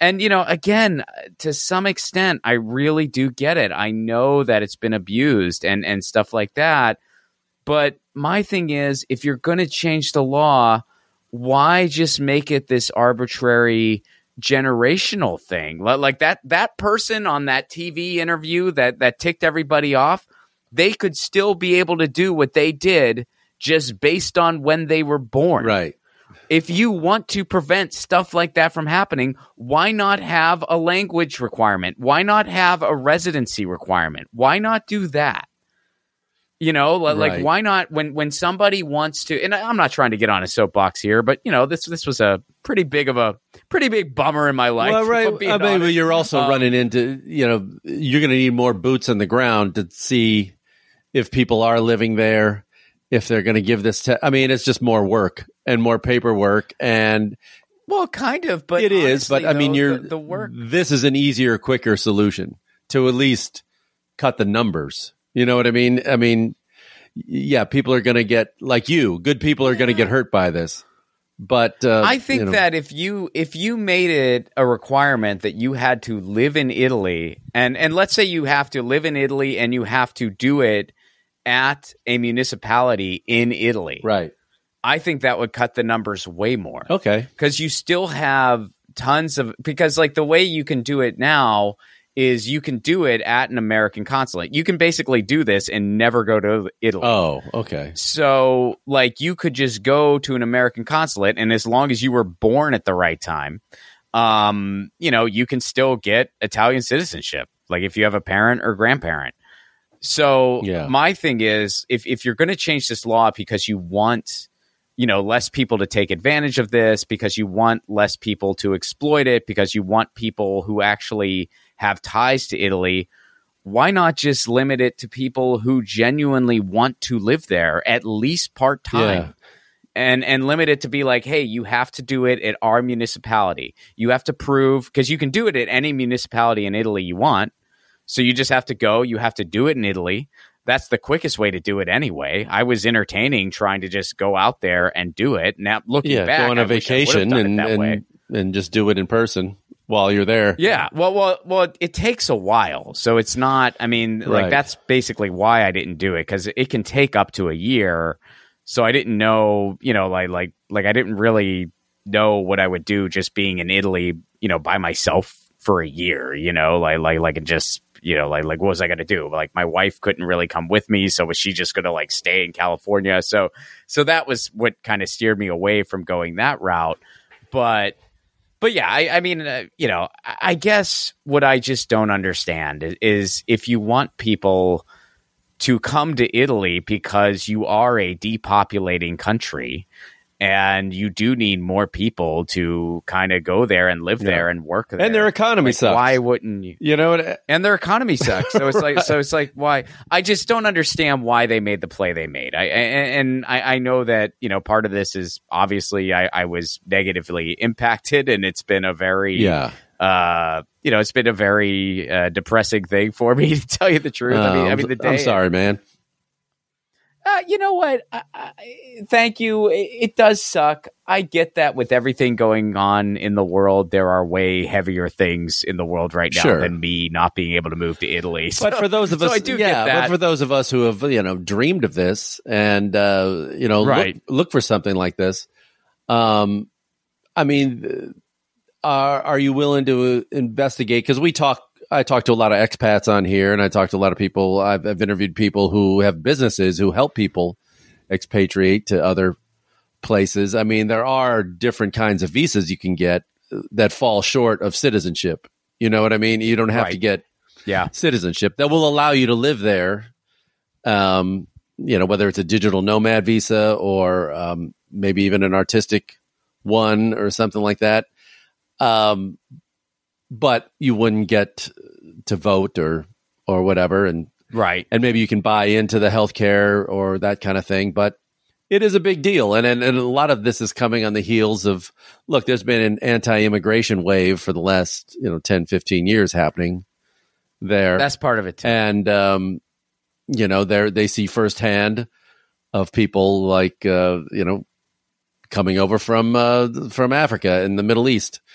And, you know, again, to some extent, I really do get it. I know that it's been abused and, and stuff like that. But my thing is, if you're going to change the law, why just make it this arbitrary generational thing? Like that that person on that T V interview that, that ticked everybody off, they could still be able to do what they did just based on when they were born. Right. If you want to prevent stuff like that from happening, why not have a language requirement? Why not have a residency requirement? Why not do that? You know, like, Right. why not when, when somebody wants to, and I'm not trying to get on a soapbox here, but you know, this this was a pretty big of a pretty big bummer in my life. Well, right. if I'm being I mean, but honest. you're also Um, running into, you know, you're going to need more boots on the ground to see if people are living there, if they're going to give this. Te- I mean, it's just more work and more paperwork, and Well, kind of, but it is. But honestly, I mean, though, you're the, the work. This is an easier, quicker solution to at least cut the numbers. You know what I mean? I mean, yeah, people are going to get, like you, good people are going to get hurt by this. But uh, I think you know, that if you if you made it a requirement that you had to live in Italy, and and let's say you have to live in Italy and you have to do it at a municipality in Italy, right? I think that would cut the numbers way more. Okay, because you still have tons of because like the way you can do it now is you can do it at an American consulate. You can basically do this and never go to Italy. Oh, okay. So, like, you could just go to an American consulate, and as long as you were born at the right time, um, you know, you can still get Italian citizenship, like if you have a parent or grandparent. So, Yeah. my thing is, if, if you're going to change this law because you want, you know, less people to take advantage of this, because you want less people to exploit it, because you want people who actually have ties to Italy, why not just limit it to people who genuinely want to live there, at least part-time? Yeah. And and limit it to be like, hey, you have to do it at our municipality. You have to prove, because you can do it at any municipality in Italy you want. So you just have to go, you have to do it in Italy. That's the quickest way to do it anyway. I was entertaining trying to just go out there and do it. Now, looking Yeah, back, go on a I wish I would've vacation done it and that way. and, and just do it in person while you're there. Yeah, well, well, well. It takes a while, so it's not. I mean, Right. like that's basically why I didn't do it, because it can take up to a year. So I didn't know, you know, like like like I didn't really know what I would do just being in Italy, you know, by myself for a year. You know, like like like it just. You know, like, like what was I going to do? Like, my wife couldn't really come with me, so was she just going to like stay in California? So, so that was what kind of steered me away from going that route. But, but yeah, I, I mean, uh, you know, I, I guess what I just don't understand is, is if you want people to come to Italy because you are a depopulating country, and you do need more people to kind of go there and live Yeah. there and work there. And their economy Like, sucks. Why wouldn't you? You know what? And their economy sucks. So it's like, so it's like, why? I just don't understand why they made the play they made. I and, and I, I know that, you know, part of this is obviously I, I was negatively impacted, and it's been a very Yeah. uh, you know, it's been a very uh, depressing thing for me, to tell you the truth. I mean, Oh, I mean, the day. I'm sorry, man. Uh, you know what? I, I, thank you. It, it does suck. I get that with everything going on in the world, there are way heavier things in the world right now Sure. than me not being able to move to Italy. But So- for those of so us, I do yeah, get that. but for those of us who have, you know, dreamed of this and, uh, you know, Right. look, look for something like this. Um, I mean, are, are you willing to investigate? Because we talk, I talk to a lot of expats on here, and I talk to a lot of people. I've, I've interviewed people who have businesses who help people expatriate to other places. I mean, there are different kinds of visas you can get that fall short of citizenship. You know what I mean? You don't have to Right. get yeah. citizenship that will allow you to live there. Um, you know, whether it's a digital nomad visa or um, maybe even an artistic one or something like that. Um, but you wouldn't get to vote or or whatever, and Right. and maybe you can buy into the healthcare or that kind of thing. But it is a big deal, and, and and a lot of this is coming on the heels of, look, there's been an anti-immigration wave for the last, you know, ten, fifteen years happening there. That's part of it too. And um, you know, they they see firsthand of people like uh, you know, coming over from uh, from Africa and the Middle East,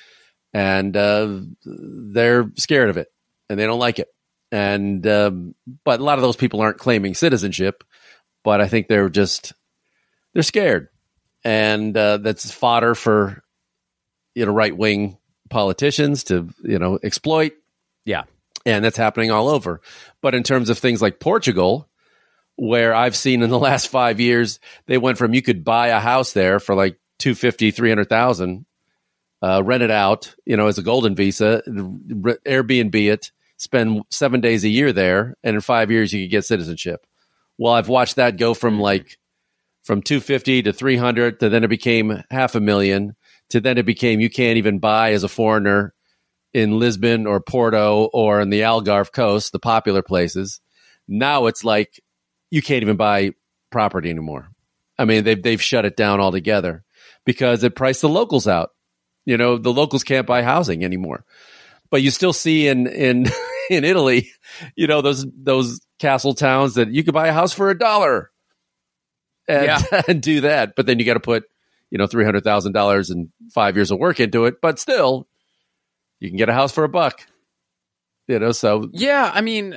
and uh, they're scared of it, and they don't like it. And um, but a lot of those people aren't claiming citizenship, but I think they're just they're scared, and uh, that's fodder for you know right wing politicians to you know exploit. Yeah, and that's happening all over. But in terms of things like Portugal, where I've seen in the last five years, they went from you could buy a house there for like two fifty, three hundred thousand, uh, rent it out, you know, as a golden visa, Airbnb it, spend seven days a year there, and in five years you could get citizenship. Well, I've watched that go from like from two fifty to three hundred to then it became half a million to then it became you can't even buy as a foreigner in Lisbon or Porto or in the Algarve coast, the popular places. Now it's like you can't even buy property anymore. I mean, they've they've shut it down altogether because it priced the locals out. You know, the locals can't buy housing anymore. But you still see in in in Italy, you know, those those castle towns that you could buy a house for a dollar and, yeah. and do that. But then you got to put, you know, three hundred thousand dollars and five years of work into it. But still, you can get a house for a buck. You know, so yeah, I mean,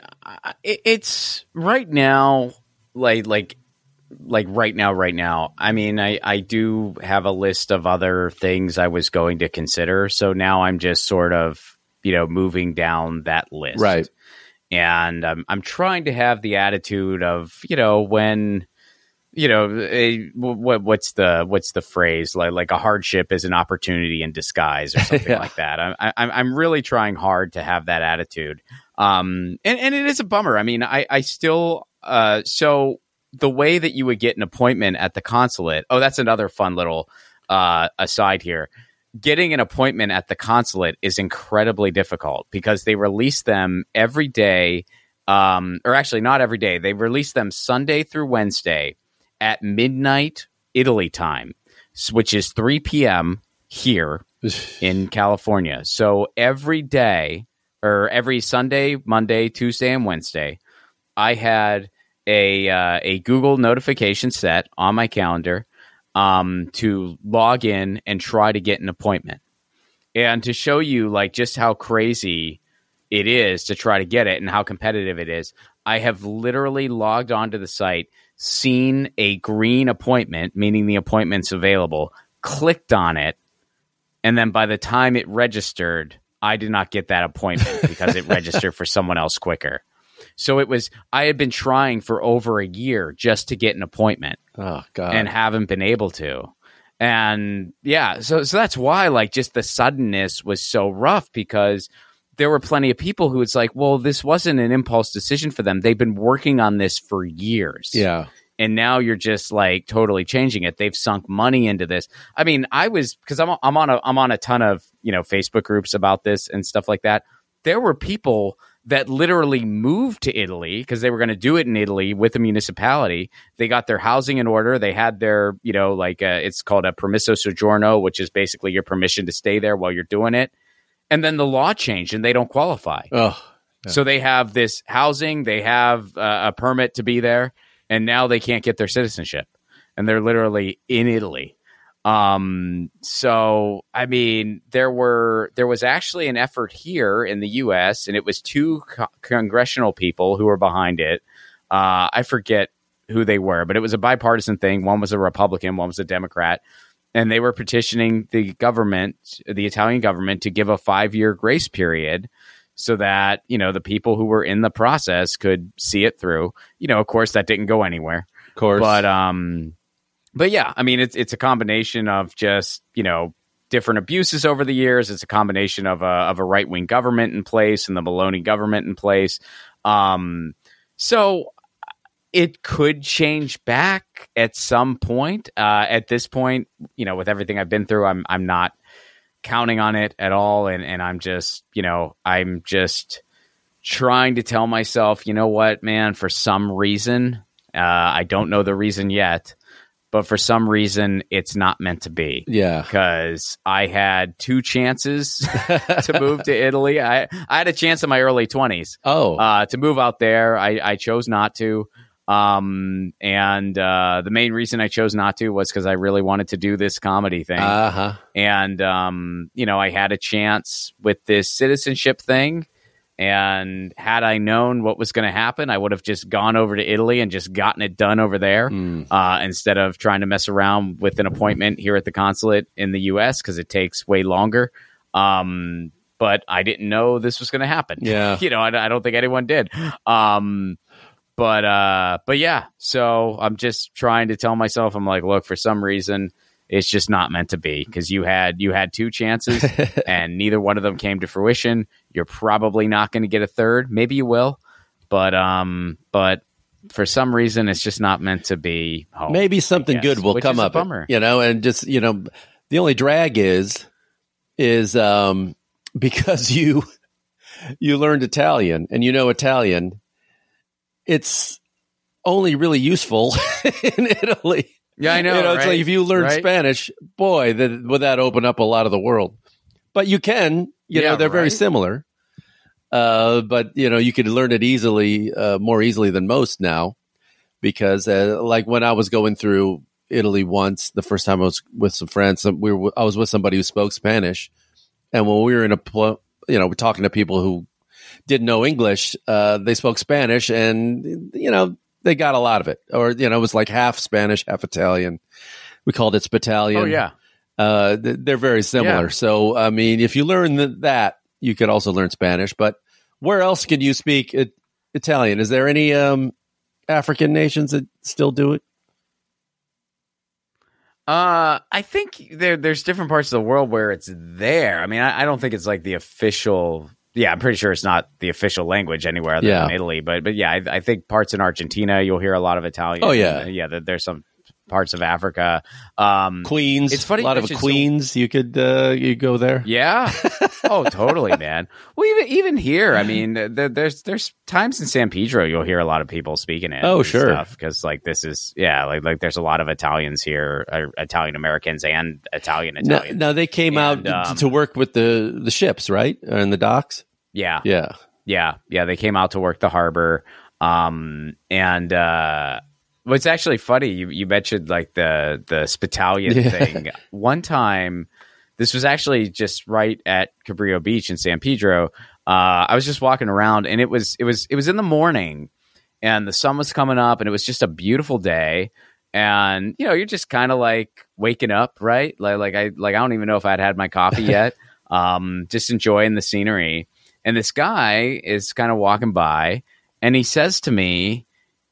it's right now, like like like right now, right now. I mean, I I do have a list of other things I was going to consider. So now I'm just sort of, you know, moving down that list, right? And I'm I'm trying to have the attitude of, you know, when. You know, a, what what's the what's the phrase like? Like a hardship is an opportunity in disguise, or something yeah. like that. I'm I'm I'm really trying hard to have that attitude, um, and and it is a bummer. I mean, I I still uh, so the way that you would get an appointment at the consulate. Oh, that's another fun little uh, aside here. Getting an appointment at the consulate is incredibly difficult because they release them every day, um, or actually not every day. They release them Sunday through Wednesday at midnight Italy time, which is three p.m. here in California. So every day, or every Sunday, Monday, Tuesday, and Wednesday, I had a uh, a Google notification set on my calendar um, to log in and try to get an appointment. And to show you like just how crazy it is to try to get it and how competitive it is, I have literally logged onto the site, seen a green appointment, meaning the appointment's available, clicked on it, and then by the time it registered, I did not get that appointment because it registered for someone else quicker. So it was, I had been trying for over a year just to get an appointment. Oh, God. And haven't been able to. And yeah, so so that's why like just the suddenness was so rough, because there were plenty of people who it's like, well, this wasn't an impulse decision for them. They've been working on this for years. Yeah. And now you're just like totally changing it. They've sunk money into this. I mean, I was, because I'm I'm on a I'm on a ton of, you know, Facebook groups about this and stuff like that. There were people that literally moved to Italy because they were going to do it in Italy with a municipality. They got their housing in order. They had their, you know, like a, it's called a permesso soggiorno, which is basically your permission to stay there while you're doing it. And then the law changed and they don't qualify. Oh, yeah. So they have this housing, they have uh, a permit to be there, and now they can't get their citizenship. And they're literally in Italy. Um, so, I mean, there were, there was actually an effort here in the U S, and it was two co- congressional people who were behind it. Uh, I forget who they were, but it was a bipartisan thing. One was a Republican, one was a Democrat, and they were petitioning the government, the Italian government, to give a five-year grace period so that, you know, the people who were in the process could see it through. You know, of course, that didn't go anywhere. Of course. But, um, But yeah, I mean, it's it's a combination of just, you know, different abuses over the years. It's a combination of a of a right wing government in place and the Maloney government in place. Um, so it could change back at some point. Uh, at this point, you know, with everything I've been through, I'm I'm not counting on it at all, and and I'm just, you know, I'm just trying to tell myself, you know what, man, for some reason, uh, I don't know the reason yet. But for some reason, it's not meant to be. Yeah. Because I had two chances to move to Italy. I, I had a chance in my early twenties. Oh. Uh, to move out there. I, I chose not to. Um, and uh, the main reason I chose not to was because I really wanted to do this comedy thing. Uh-huh. And, um, you know, I had a chance with this citizenship thing. And had I known what was going to happen, I would have just gone over to Italy and just gotten it done over there Mm. uh, instead of trying to mess around with an appointment here at the consulate in the U S because it takes way longer. Um, but I didn't know this was going to happen. Yeah. You know, I, I don't think anyone did. Um, but uh, but yeah, so I'm just trying to tell myself, I'm like, look, for some reason, it's just not meant to be because you had you had two chances and neither one of them came to fruition. You're probably not going to get a third. Maybe you will, but um, but for some reason, it's just not meant to be. Home, Maybe something guess, good will which come is a up, bummer. you know, and just, you know, the only drag is, is um, because you, you learned Italian and you know Italian, it's only really useful in Italy. Yeah, I know. You know, it's right? like if you learn Right? Spanish, boy, that would that open up a lot of the world. But you can, you Yeah, know, they're very right? similar. Uh, but you know, you could learn it easily, uh, more easily than most now, because uh, like when I was going through Italy once, the first time I was with some friends, some- we were I was with somebody who spoke Spanish, and when we were in a, pl- you know, we're talking to people who didn't know English, uh, they spoke Spanish, and you know. They got a lot of it, or, you know, it was like half Spanish, half Italian. We called it Spitalian. Oh, yeah. Uh, th- they're very similar. Yeah. So, I mean, if you learn th- that, you could also learn Spanish. But where else can you speak it- Italian? Is there any um, African nations that still do it? Uh, I think there there's different parts of the world where it's there. I mean, I, I don't think it's like the official. Yeah, I'm pretty sure it's not the official language anywhere other Yeah. than Italy. But but yeah, I, I think parts in Argentina you'll hear a lot of Italian. Oh, yeah. yeah. there- There's some parts of Africa. Um, Queens. It's funny a lot you of mentioned- Queens. You could uh, you go there. Yeah. Oh, totally, man. Well, even even here, I mean, there, there's there's times in San Pedro you'll hear a lot of people speaking it. Oh, sure. Because like this is yeah, like like there's a lot of Italians here, uh, Italian Americans and Italian Now, Italians. now they came And, out um, to work with the the ships, right, and the docks. yeah, Yeah. yeah, yeah. They came out to work the harbor, um, and uh, what's actually funny, you you mentioned like the the Spitalian Yeah. thing. One time, this was actually just right at Cabrillo Beach in San Pedro. Uh, I was just walking around, and it was it was it was in the morning, and the sun was coming up, and it was just a beautiful day. And you know, you're just kind of like waking up, right? Like like I like I don't even know if I'd had my coffee yet. um, just enjoying the scenery. And this guy is kind of walking by, and he says to me,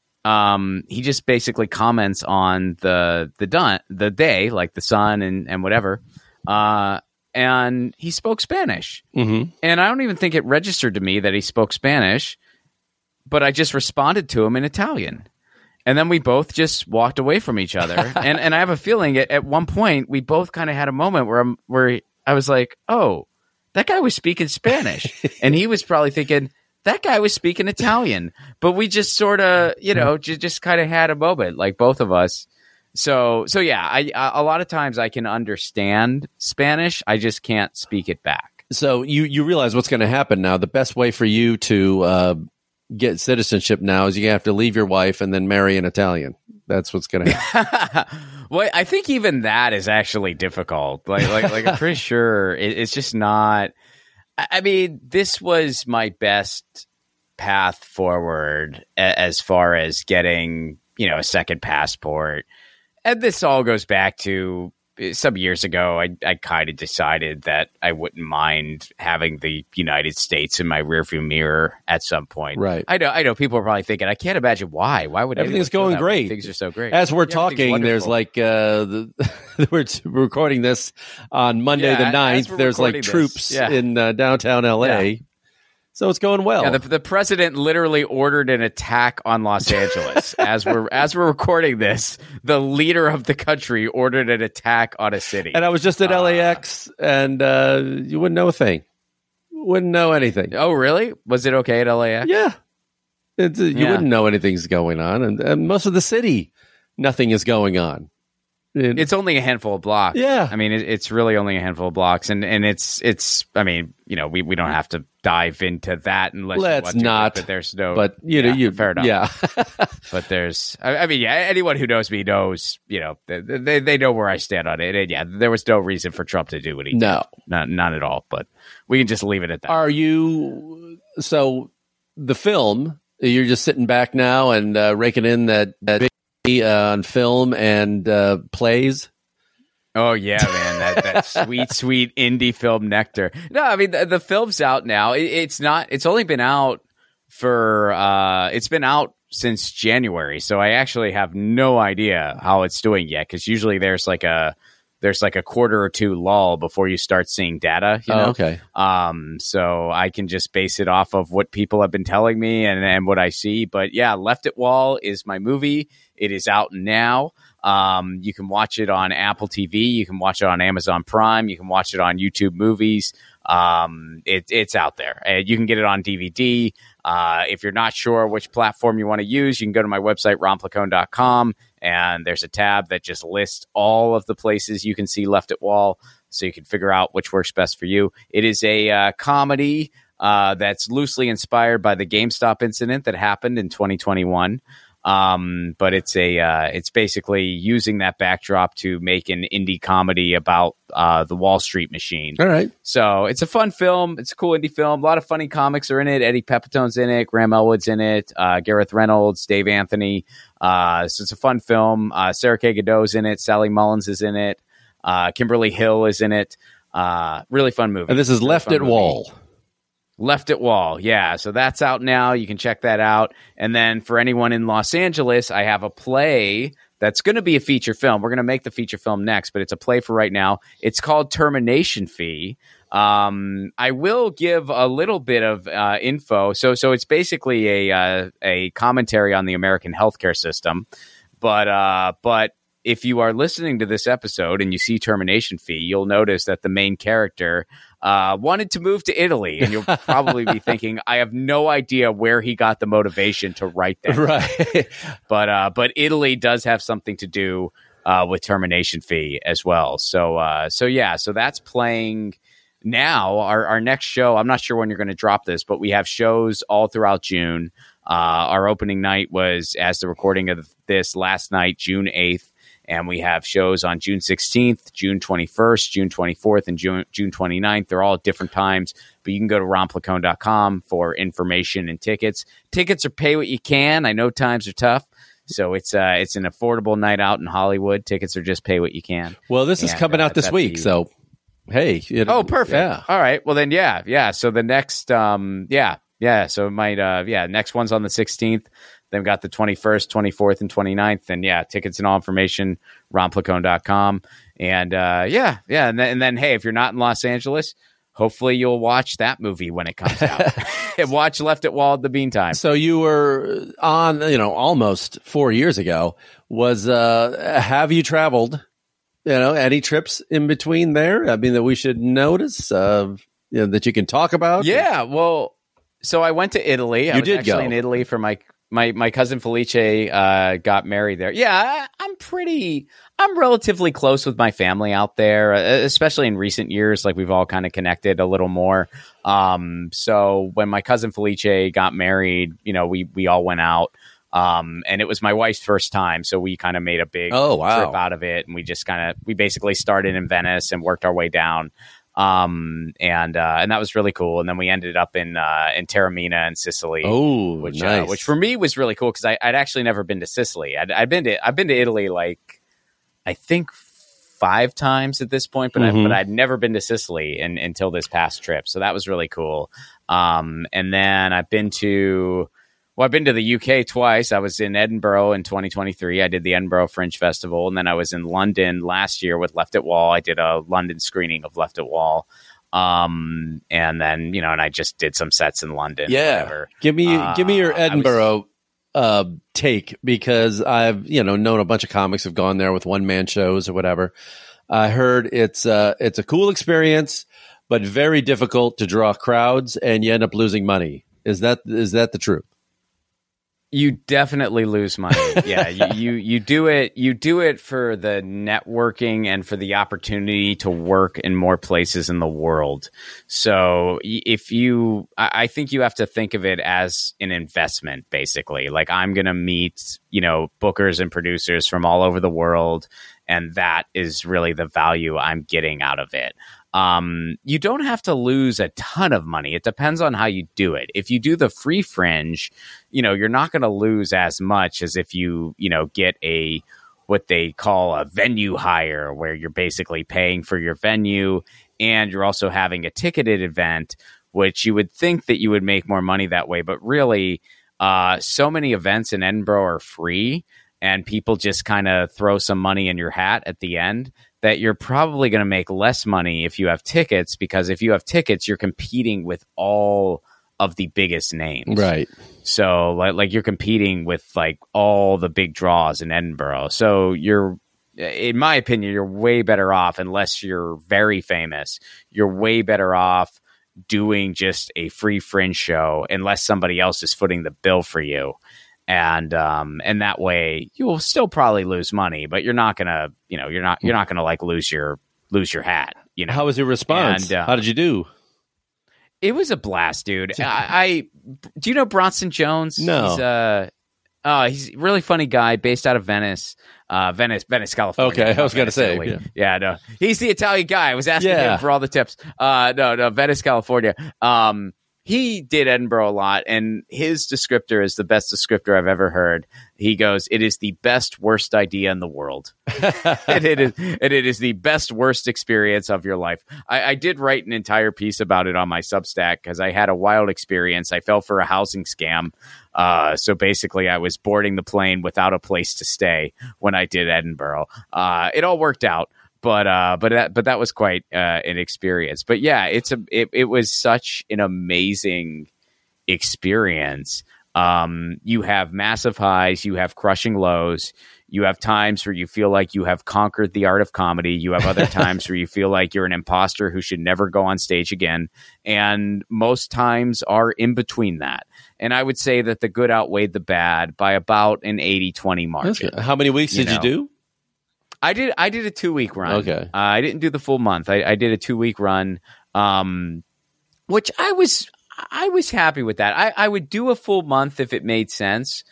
um, he just basically comments on the the dun- the day, like the sun and and whatever. Uh, and he spoke Spanish, Mm-hmm. and I don't even think it registered to me that he spoke Spanish, but I just responded to him in Italian. And then we both just walked away from each other. and and I have a feeling at, at one point we both kind of had a moment where I'm, where I was like, "Oh, that guy was speaking Spanish," and he was probably thinking that guy was speaking Italian. But we just sort of, you know, j- just kind of had a moment, like both of us. So so yeah, I, I a lot of times I can understand Spanish, I just can't speak it back. So you you realize what's going to happen now. The best way for you to uh, get citizenship now is you have to leave your wife and then marry an Italian. That's what's going to happen. Well, I think even that is actually difficult. Like, like, like I'm pretty sure it, it's just not. I I mean, this was my best path forward a, as far as getting, you know, a second passport. And this all goes back to some years ago. I, I kind of decided that I wouldn't mind having the United States in my rearview mirror at some point. Right. I know. I know. People are probably thinking, I can't imagine why. Why would Everything's anyone feel going that way? great. Things are so great. As we're Yeah, everything's talking, there's wonderful. like uh, the, we're t- recording this on Monday Yeah, the as ninth. we're There's like recording this. troops Yeah. in uh, downtown L A. Yeah. So it's going well. Yeah, the, the president literally ordered an attack on Los Angeles. as we're as we're recording this, the leader of the country ordered an attack on a city. And I was just at L A X, and uh, you wouldn't know a thing. Wouldn't know anything. Oh, really? Was it okay at L A X? Yeah. It's, uh, you Yeah. wouldn't know anything's going on. And, and most of the city, nothing is going on. It, it's only a handful of blocks. Yeah. I mean, it, it's really only a handful of blocks. And, and it's, it's, I mean, you know, we, we don't have to dive into that unless Let's you want not. To, but there's no, but you know, yeah, you, fair enough. Yeah. But there's, I, I mean, yeah, anyone who knows me knows, you know, they, they, they know where I stand on it. And yeah, there was no reason for Trump to do what he no. did. Not, not at all. But we can just leave it at that. Are you, so the film, you're just sitting back now and uh, raking in that, that big, uh, on film and uh, plays? Oh yeah, man, that that sweet, sweet indie film nectar. No, I mean the, the film's out now. It, it's not. It's only been out for. Uh, it's been out since January, so I actually have no idea how it's doing yet. Because usually there's like a there's like a quarter or two lull before you start seeing data. You know? Oh, okay. Um, so I can just base it off of what people have been telling me and and what I see. But yeah, Left at Wall is my movie. It is out now. Um, you can watch it on Apple T V. You can watch it on Amazon Prime. You can watch it on YouTube Movies. Um, it, it's out there. Uh, you can get it on D V D. Uh, if you're not sure which platform you want to use, you can go to my website, ron placone dot com, and there's a tab that just lists all of the places you can see Left at Wall, so you can figure out which works best for you. It is a uh, comedy uh, that's loosely inspired by the GameStop incident that happened in twenty twenty-one. Um, but it's a, uh, it's basically using that backdrop to make an indie comedy about, uh, the Wall Street machine. All right. So it's a fun film. It's a cool indie film. A lot of funny comics are in it. Eddie Pepitone's in it. Graham Elwood's in it. Uh, Gareth Reynolds, Dave Anthony. Uh, so it's a fun film. Uh, Sarah K. Godot's in it. Sally Mullins is in it. Uh, Kimberly Hill is in it. Uh, really fun movie. And this is really Left at Wall. Movie. Left at Wall, yeah. So that's out now. You can check that out. And then for anyone in Los Angeles, I have a play that's going to be a feature film. We're going to make the feature film next, but it's a play for right now. It's called Termination Fee. Um, I will give a little bit of uh, info. So, so it's basically a uh, a commentary on the American healthcare system. But uh, but if you are listening to this episode and you see Termination Fee, you'll notice that the main character uh, wanted to move to Italy. And you'll probably be thinking, I have no idea where he got the motivation to write that. Right. but uh, but Italy does have something to do uh, with Termination Fee as well. So uh, so yeah, so that's playing now. Our, our next show, I'm not sure when you're going to drop this, but we have shows all throughout June. Uh, our opening night was, as the recording of this, last night, June eighth. And we have shows on June sixteenth, June twenty-first, June twenty-fourth, and June, June twenty-ninth. They're all at different times, but you can go to ron placone dot com for information and tickets. Tickets are pay what you can. I know times are tough, so it's uh, it's an affordable night out in Hollywood. Tickets are just pay what you can. Well, this is and, coming uh, out this week, the, so hey. You know, oh, perfect. Yeah. All right. Well, then, yeah, yeah. So the next, um, yeah, yeah. So it might, uh, yeah, next one's on the sixteenth. Then we've got the twenty-first, twenty-fourth, and twenty-ninth. And yeah, tickets and all information, ron placone dot com. And uh, yeah, yeah. And then, and then, hey, if you're not in Los Angeles, hopefully you'll watch that movie when it comes out. And watch Left at Wall in the meantime. So you were on, you know, almost four years ago. Was, uh, have you traveled, you know, any trips in between there? I mean, that we should notice, uh, you know, that you can talk about? Yeah, well, so I went to Italy. You I was did actually go. in Italy for my... My my cousin Felice uh, got married there. Yeah, I, I'm pretty, I'm relatively close with my family out there, especially in recent years. Like we've all kind of connected a little more. Um, so when my cousin Felice got married, you know, we we all went out. Um, and it was my wife's first time, so we kind of made a big oh, wow. trip out of it. And we just kind of, we basically started in Venice and worked our way down. Um, and, uh, and that was really cool. And then we ended up in, uh, in Taormina in Sicily. Oh, which, nice. uh, which for me was really cool. Cause I, I'd actually never been to Sicily. I'd, I'd been to, I've been to Italy, like, I think five times at this point, but, mm-hmm. I, but I'd never been to Sicily in, until this past trip. So that was really cool. Um, and then I've been to, well, I've been to the U K twice. I was in Edinburgh in twenty twenty-three. I did the Edinburgh Fringe Festival. And then I was in London last year with Left at Wall. I did a London screening of Left at Wall. Um, and then, you know, and I just did some sets in London. Yeah. Whatever. Give me, uh, give me your Edinburgh was, uh, take, because I've, you know, known a bunch of comics have gone there with one man shows or whatever. I heard it's, uh, it's a cool experience, but very difficult to draw crowds, and you end up losing money. Is that, is that the truth? You definitely lose money. Yeah, you, you you do it. You do it for the networking and for the opportunity to work in more places in the world. So if you, I think you have to think of it as an investment, basically. Like I'm going to meet, you know, bookers and producers from all over the world, and that is really the value I'm getting out of it. Um, you don't have to lose a ton of money. It depends on how you do it. If you do the free fringe, you know, you're not going to lose as much as if you, you know, get a, what they call a venue hire, where you're basically paying for your venue and you're also having a ticketed event, which you would think that you would make more money that way. But really, uh, so many events in Edinburgh are free and people just kind of throw some money in your hat at the end, that you're probably going to make less money if you have tickets, because if you have tickets, you're competing with all of the biggest names. Right. So like, like you're competing with like all the big draws in Edinburgh. So you're, in my opinion, you're way better off, unless you're very famous, you're way better off doing just a free fringe show, unless somebody else is footing the bill for you. And um and that way you will still probably lose money, but you're not gonna, you know, you're not you're not gonna like lose your lose your hat. You know, how was your response? And, uh, how did you do? It was a blast, dude. I, I do you know Bronson Jones? No. He's uh oh he's a really funny guy based out of Venice, uh Venice, Venice, California. Okay, I was gonna Venice, say, Italy. yeah. yeah, no, he's the Italian guy. I was asking Yeah. him for all the tips. Uh, no, no, Venice, California. Um. He did Edinburgh a lot, and his descriptor is the best descriptor I've ever heard. He goes, "It is the best, worst idea in the world." and, it is, and it is the best, worst experience of your life. I, I did write an entire piece about it on my Substack because I had a wild experience. I fell for a housing scam. Uh, so basically, I was boarding the plane without a place to stay when I did Edinburgh. Uh, it all worked out. But uh, but that but that was quite uh, an experience. But yeah, it's a it, it was such an amazing experience. Um, you have massive highs, you have crushing lows, you have times where you feel like you have conquered the art of comedy. You have other times where you feel like you're an imposter who should never go on stage again. And most times are in between that. And I would say that the good outweighed the bad by about an eighty twenty margin. How many weeks you did know? you do? I did. I did a two week run. Okay, uh, I didn't do the full month. I, I did a two week run, um, which I was I was happy with that. I, I would do a full month if it made sense,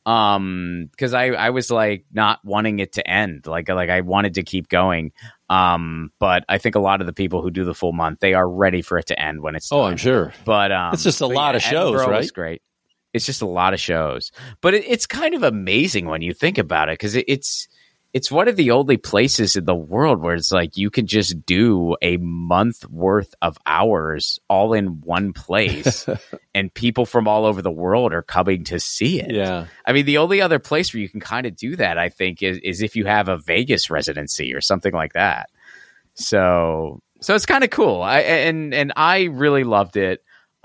um, because I, I was like not wanting it to end. Like like I wanted to keep going. Um, but I think a lot of the people who do the full month, they are ready for it to end when it's done. Oh, I'm sure. But um, it's just a lot yeah, of shows, Edinburgh right? Was great. It's just a lot of shows, but it, it's kind of amazing when you think about it, because it, it's. It's one of the only places in the world where it's like you can just do a month worth of hours all in one place and people from all over the world are coming to see it. Yeah. I mean, the only other place where you can kind of do that, I think, is, is if you have a Vegas residency or something like that. So, so it's kind of cool. I, and, and I really loved it.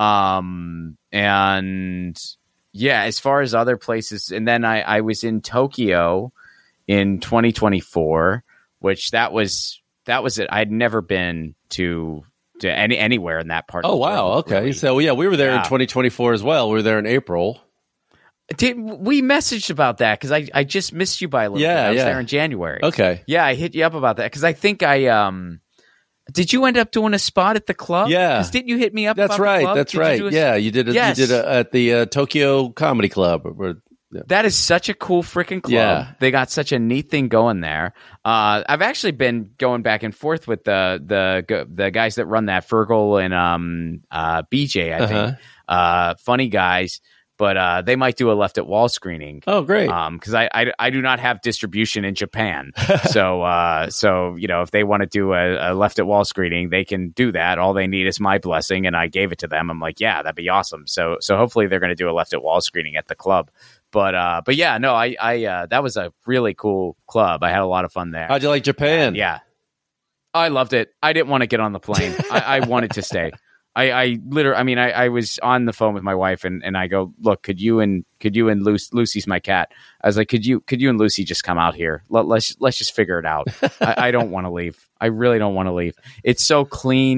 Um, and yeah, as far as other places, and then I, I was in Tokyo in twenty twenty-four, which that was that was it. I'd never been to to any anywhere in that part. Oh of the wow, world, okay. really. So yeah, we were there Yeah. in twenty twenty-four as well. We were there in April. Did, we messaged about that because I, I just missed you by a little Yeah, bit. I was yeah. there in January. Okay. Yeah, I hit you up about that because I think I um. Did you end up doing a spot at the club? Yeah. 'Cause didn't you hit me up? That's about the right. club? That's Did you right. do a- Yeah, you did. A, Yes. You did a, at the uh, Tokyo Comedy Club. Where, yeah. That is such a cool freaking club. Yeah. They got such a neat thing going there. Uh, I've actually been going back and forth with the the the guys that run that, Fergal and um, uh, B J, I Uh-huh. think. Uh, funny guys, but uh, they might do a Left at Wall screening. Oh, great. Um, because I, I I do not have distribution in Japan, so uh, so you know if they want to do a, a Left at Wall screening, they can do that. All they need is my blessing, and I gave it to them. I'm like, yeah, that'd be awesome. So so hopefully they're going to do a Left at Wall screening at the club. But uh, but yeah, no, I I uh, that was a really cool club. I had a lot of fun there. How'd you like Japan? Yeah, I loved it. I didn't want to get on the plane. I, I wanted to stay. I, I literally, I mean, I, I was on the phone with my wife, and, and I go, look, could you and could you and Lucy, Lucy's my cat. I was like, could you could you and Lucy just come out here? Let, let's let's just figure it out. I, I don't want to leave. I really don't want to leave. It's so clean.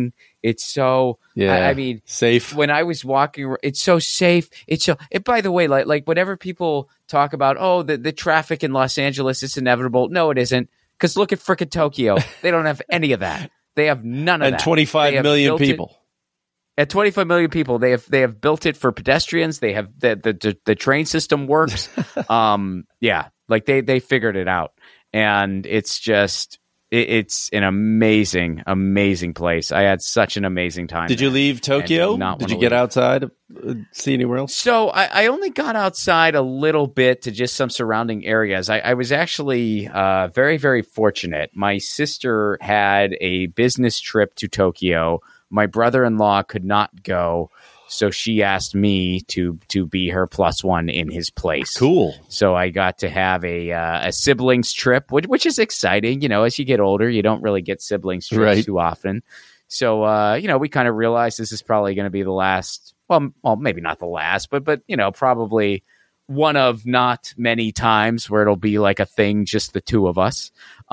It's so, yeah. I, I mean, safe. When I was walking, it's so safe. It's so, it, by the way, like, like whenever people talk about, oh, the, the traffic in Los Angeles is inevitable. No, it isn't. Because look at frickin' Tokyo. They don't have any of that. They have none of and that. And twenty-five million people. It, at twenty-five million people, they have, they have built it for pedestrians. They have, the, the, the, the train system works. um, yeah, like they, they figured it out. And it's just, it's an amazing, amazing place. I had such an amazing time. Did you leave Tokyo? Did, did you get leave. outside, uh, see anywhere else? So I, I only got outside a little bit to just some surrounding areas. I, I was actually uh, very, very fortunate. My sister had a business trip to Tokyo. My brother-in-law could not go. So she asked me to to be her plus one in his place. Cool. So I got to have a uh, a siblings trip, which, which is exciting. You know, as you get older, you don't really get siblings trips right. too often. So uh, you know, we kind of realized this is probably going to be the last. Well, well, maybe not the last, but but you know, probably one of not many times where it'll be like a thing, just the two of us.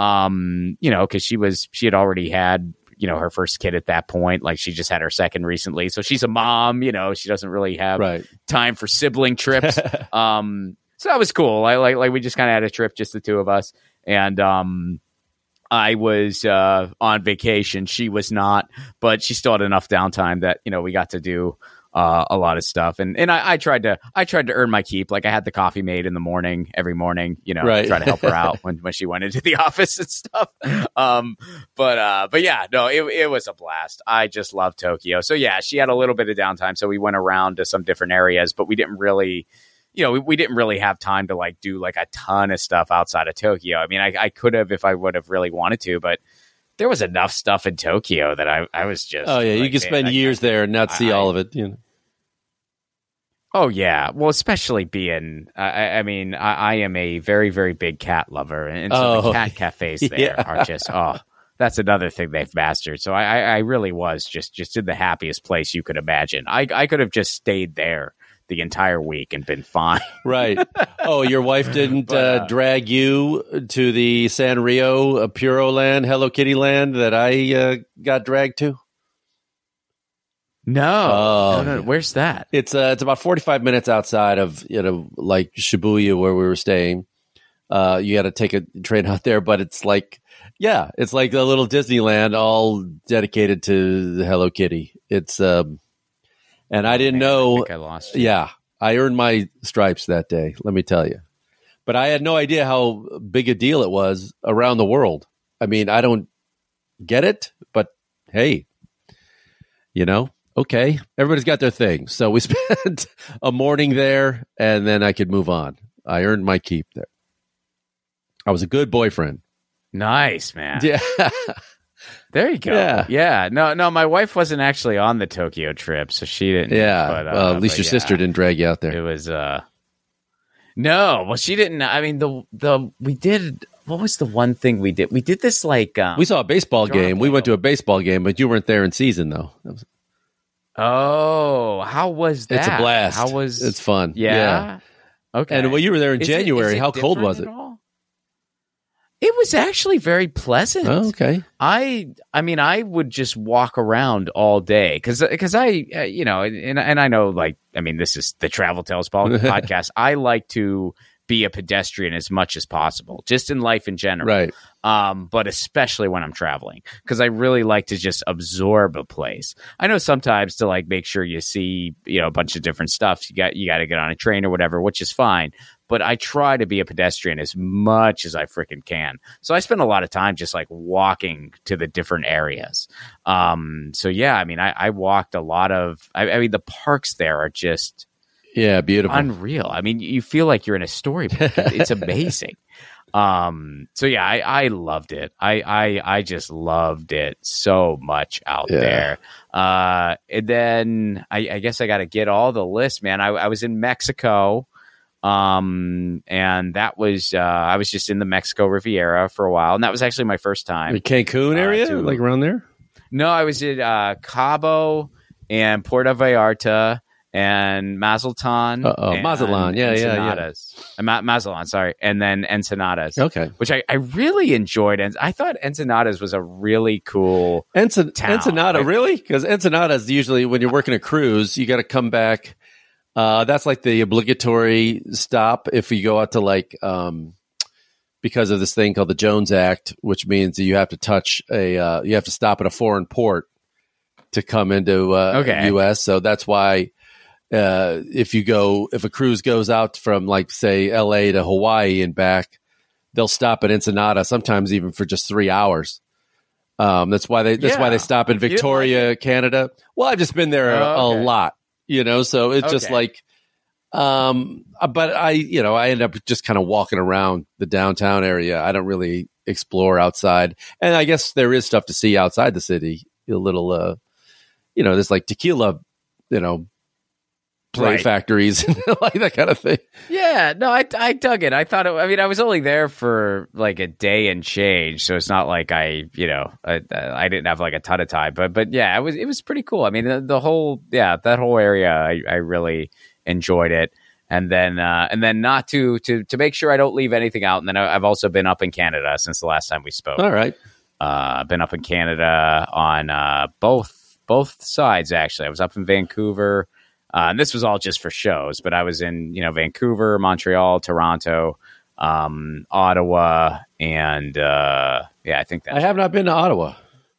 Um, you know, because she was she had already had. you know, her first kid at that point. Like she just had her second recently. So she's a mom, you know, she doesn't really have right. time for sibling trips. um, so that was cool. I like, like we just kind of had a trip, just the two of us. And, um, I was, uh, on vacation. She was not, but she still had enough downtime that, you know, we got to do, uh, a lot of stuff. And, and I, I tried to, I tried to earn my keep. Like I had the coffee made in the morning, every morning, you know, right. try to help her out when, when she went into the office and stuff. Um, but, uh, but yeah, no, it, it was a blast. I just love Tokyo. So yeah, she had a little bit of downtime. So we went around to some different areas, but we didn't really, you know, we, we didn't really have time to like do like a ton of stuff outside of Tokyo. I mean, I, I could have if I would have really wanted to, but there was enough stuff in Tokyo that I, I was just. Oh yeah, like, you could spend man, years I, there and not see I, all of it. You know. Oh yeah, well, especially being. I, I mean, I, I am a very, very big cat lover, and so oh, the cat cafes there yeah. are just. Oh, that's another thing they've mastered. So I, I, I really was just, just in the happiest place you could imagine. I, I could have just stayed there the entire week and been fine. Right. Oh, your wife didn't but, uh, uh, drag you to the Sanrio uh, Puro Land, Hello Kitty Land that I uh, got dragged to? No. Oh, no, no. Where's that? It's uh, it's about forty-five minutes outside of, you know, like Shibuya where we were staying. Uh, you got to take a train out there, but it's like, yeah, it's like a little Disneyland all dedicated to the Hello Kitty. It's, um, and I didn't Man, know. I think I lost you. Yeah, I earned my stripes that day, let me tell you. But I had no idea how big a deal it was around the world. I mean, I don't get it, but hey, you know, okay, everybody's got their thing. So we spent a morning there, and then I could move on. I earned my keep there. I was a good boyfriend. Nice, man. Yeah. There you go. Yeah. yeah. No, no, my wife wasn't actually on the Tokyo trip, so she didn't. Yeah. But, uh, well, at least but your yeah, sister didn't drag you out there. It was, uh, no, well, she didn't. I mean, the, the, we did, what was the one thing we did? We did this like, um, we saw a baseball game. We went to a baseball game, but you weren't there in season, though. That was, oh, how was that? It's a blast. How was, it's fun. Yeah. yeah. Okay. And well, you were there in is January. It, it how cold was it? It was actually very pleasant. Oh, okay. I, I mean, I would just walk around all day because, because I, uh, you know, and and I know, like, I mean, this is the Travel Tales podcast. I like to be a pedestrian as much as possible, just in life in general. Right. Um, but especially when I'm traveling, because I really like to just absorb a place. I know sometimes to like make sure you see, you know, a bunch of different stuff. You got you got to get on a train or whatever, which is fine. But I try to be a pedestrian as much as I freaking can. So I spend a lot of time just like walking to the different areas. Um, so yeah, I mean, I, I walked a lot of. I, I mean, the parks there are just yeah, beautiful, unreal. I mean, you feel like you're in a storybook. It's amazing. Um, so yeah, I, I loved it. I, I, I just loved it so much out yeah. there. Uh, and then I, I guess I got to get all the lists, man. I, I was in Mexico. Um, and that was, uh, I was just in the Mexico Riviera for a while. And that was actually my first time. The Cancun area, uh, to, like around there? No, I was at, uh, Cabo and Puerto Vallarta and Mazatlan. Uh-oh, and Mazatlan. Yeah, yeah, yeah. Ensenadas. Uh, Ma- Mazatlan, sorry. And then Ensenadas. Okay. Which I, I really enjoyed. And I thought Ensenadas was a really cool Encen- town. Ensenada, Like- really? Because Ensenada is usually when you're working a cruise, you got to come back. Uh, that's like the obligatory stop if you go out to like, um, because of this thing called the Jones Act, which means that you have to touch a, uh, you have to stop at a foreign port to come into uh, Okay. U S. So that's why uh, if you go, if a cruise goes out from like say L A to Hawaii and back, they'll stop at Ensenada sometimes even for just three hours. Um, that's why they that's Yeah. why they stop in You didn't Victoria, Canada. Well, I've just been there a, Oh, okay. a lot, you know. So it's just Okay. like, um, uh, but I, you know, I end up just kind of walking around the downtown area. I don't really explore outside, and I guess there is stuff to see outside the city. A little, uh, you know, there's like tequila, you know, play Right. factories and like that kind of thing. Yeah, no, I, I dug it. I thought it, I mean, I was only there for like a day and change, so it's not like I, you know, I, I didn't have like a ton of time, but but yeah, it was it was pretty cool. I mean, the, the whole yeah, that whole area, I, I really enjoyed it. And then uh, and then not to to to make sure I don't leave anything out. And then I, I've also been up in Canada since the last time we spoke. All right. Uh, I've been up in Canada on uh, both both sides actually. I was up in Vancouver. Uh, and this was all just for shows, but I was in, you know, Vancouver, Montreal, Toronto, um, Ottawa, and uh, yeah, I think that I have not been to Ottawa.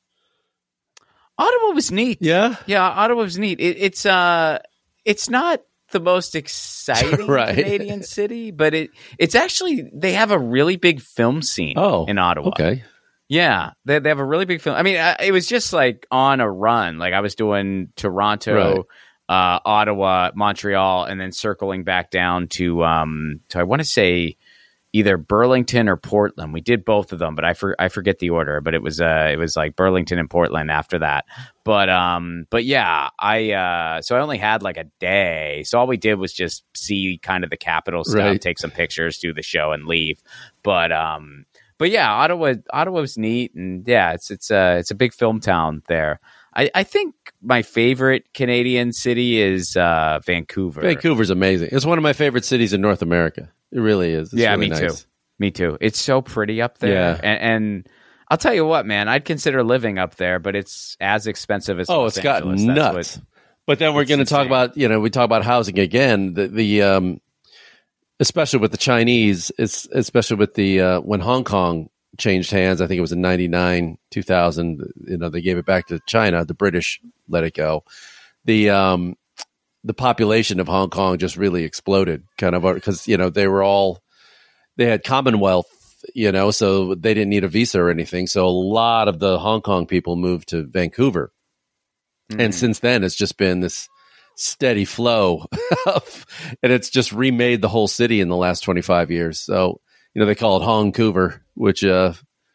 Ottawa was neat. Yeah, yeah, Ottawa was neat. It, it's uh, it's not the most exciting Right. Canadian city, but it it's actually they have a really big film scene. Oh, in Ottawa. Okay. Yeah, they they have a really big film. I mean, I, it was just like on a run. Like I was doing Toronto. Right. Uh, Ottawa, Montreal, and then circling back down to um, to I want to say either Burlington or Portland. We did both of them, but I for, I forget the order. But it was uh it was like Burlington and Portland after that. But um but yeah, I uh, so I only had like a day. So all we did was just see kind of the capital stuff, Right. take some pictures, do the show, and leave. But um but yeah, Ottawa Ottawa's neat, and yeah, it's it's a it's a big film town there. I, I think my favorite Canadian city is uh, Vancouver. Vancouver's amazing. It's one of my favorite cities in North America. It really is. It's yeah, really me nice. too. Me too. It's so pretty up there. Yeah. And, and I'll tell you what, man, I'd consider living up there, but it's as expensive as Oh, Los it's got Angeles. That's nuts. what- But then we're It's going to talk insane. about, you know, we talk about housing again. The, the um, especially with the Chinese, it's especially with the uh, when Hong Kong changed hands. I think it was in ninety-nine, two thousand. You know, they gave it back to China. The British let it go. The um, the population of Hong Kong just really exploded, kind of because you know they were all they had Commonwealth. You know, so they didn't need a visa or anything. So a lot of the Hong Kong people moved to Vancouver. And since then, it's just been this steady flow of, and it's just remade the whole city in the last twenty-five years. So, you know, they call it Hongcouver, which, uh,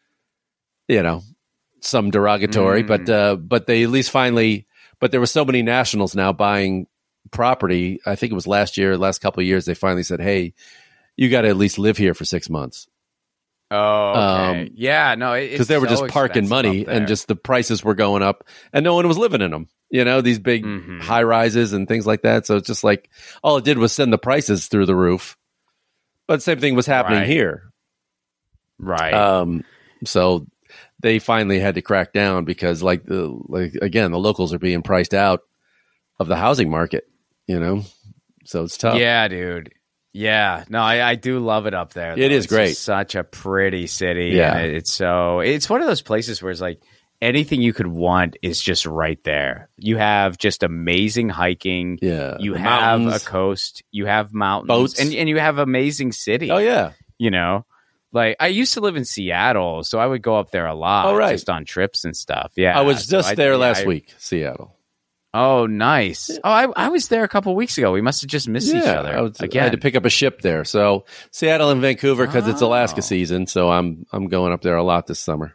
you know, some derogatory, Mm. but, uh, but they at least finally, but there were so many nationals now buying property. I think it was last year, last couple of years, they finally said, hey, you got to at least live here for six months. Oh, okay. Um, yeah, no, it- Because it's they were so just parking expensive money up there. and just the prices were going up and no one was living in them. You know, these big Mhm. high rises and things like that. So it's just like all it did was send the prices through the roof. But same thing was happening Right. here. right. Um, so they finally had to crack down because, like, the like again, the locals are being priced out of the housing market. You know, so it's tough. Yeah, dude. Yeah, no, I, I do love it up there. It though. is It's great. just such a pretty city. Yeah. and it- it's so it's one of those places where it's like anything you could want is just right there. You have just amazing hiking. Yeah, you the have mountains. a coast. You have mountains, Boats. and and you have amazing city. Oh yeah. You know, like I used to live in Seattle, so I would go up there a lot. Oh, right. Just on trips and stuff. Yeah, I was so just I- there yeah, last I- week, Seattle. Oh, nice. Oh, I, I was there a couple weeks ago. We must have just missed each Yeah, other I, was, I again. had to pick up a ship there. So Seattle and Vancouver because it's Alaska Oh. season. So I'm I'm going up there a lot this summer.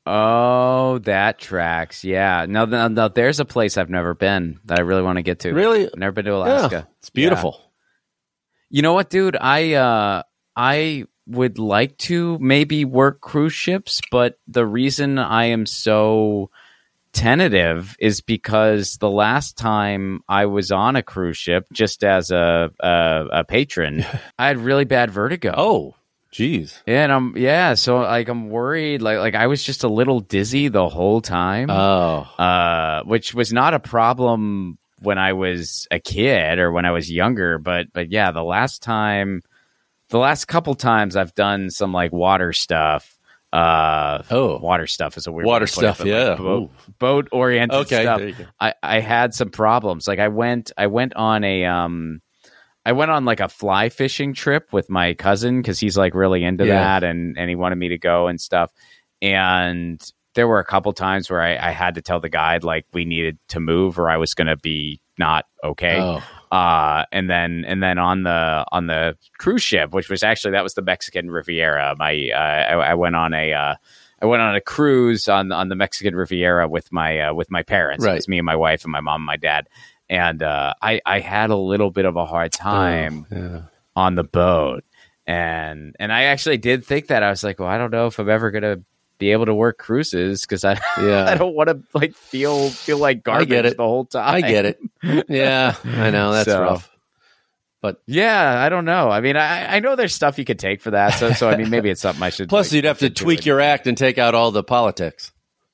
Oh, that tracks. Yeah. No, no, no, there's a place I've never been that I really want to get to. Really? I've never been to Alaska. Yeah, it's beautiful. You know what, dude? I uh, I would like to maybe work cruise ships, but the reason I am so tentative is because the last time I was on a cruise ship, just as a a, a patron, I had really bad vertigo. Oh, geez. And I'm yeah, so like I'm worried. Like like I was just a little dizzy the whole time. Oh, uh, which was not a problem when I was a kid or when I was younger, but but yeah, the last time, the last couple times I've done some like water stuff. Uh, oh, water stuff is a weird water way to put stuff. it, yeah, like boat, boat oriented okay, stuff. there you go. I, I had some problems. Like I went, I went on a, um, I went on like a fly fishing trip with my cousin because he's like really into Yeah. that, and and he wanted me to go and stuff. And there were a couple times where I, I had to tell the guide like we needed to move or I was going to be not okay. Oh. Uh, and then and then on the on the cruise ship, which was actually that was the Mexican Riviera. My uh, I, I went on a uh, I went on a cruise on on the Mexican Riviera with my uh, with my parents. Right. It was me and my wife and my mom and my dad. And uh, I I had a little bit of a hard time Oh, yeah. on the boat, and and I actually did think that I was like, well, I don't know if I'm ever gonna be able to work cruises because I Yeah. I don't want to like feel feel like garbage get it. the whole time. I get it. Yeah, I know that's So- rough. But Yeah, I don't know. I mean, I, I know there's stuff you could take for that. So, so I mean, maybe it's something I should. plus, like, you'd have to look into tweak it. your act and take out all the politics.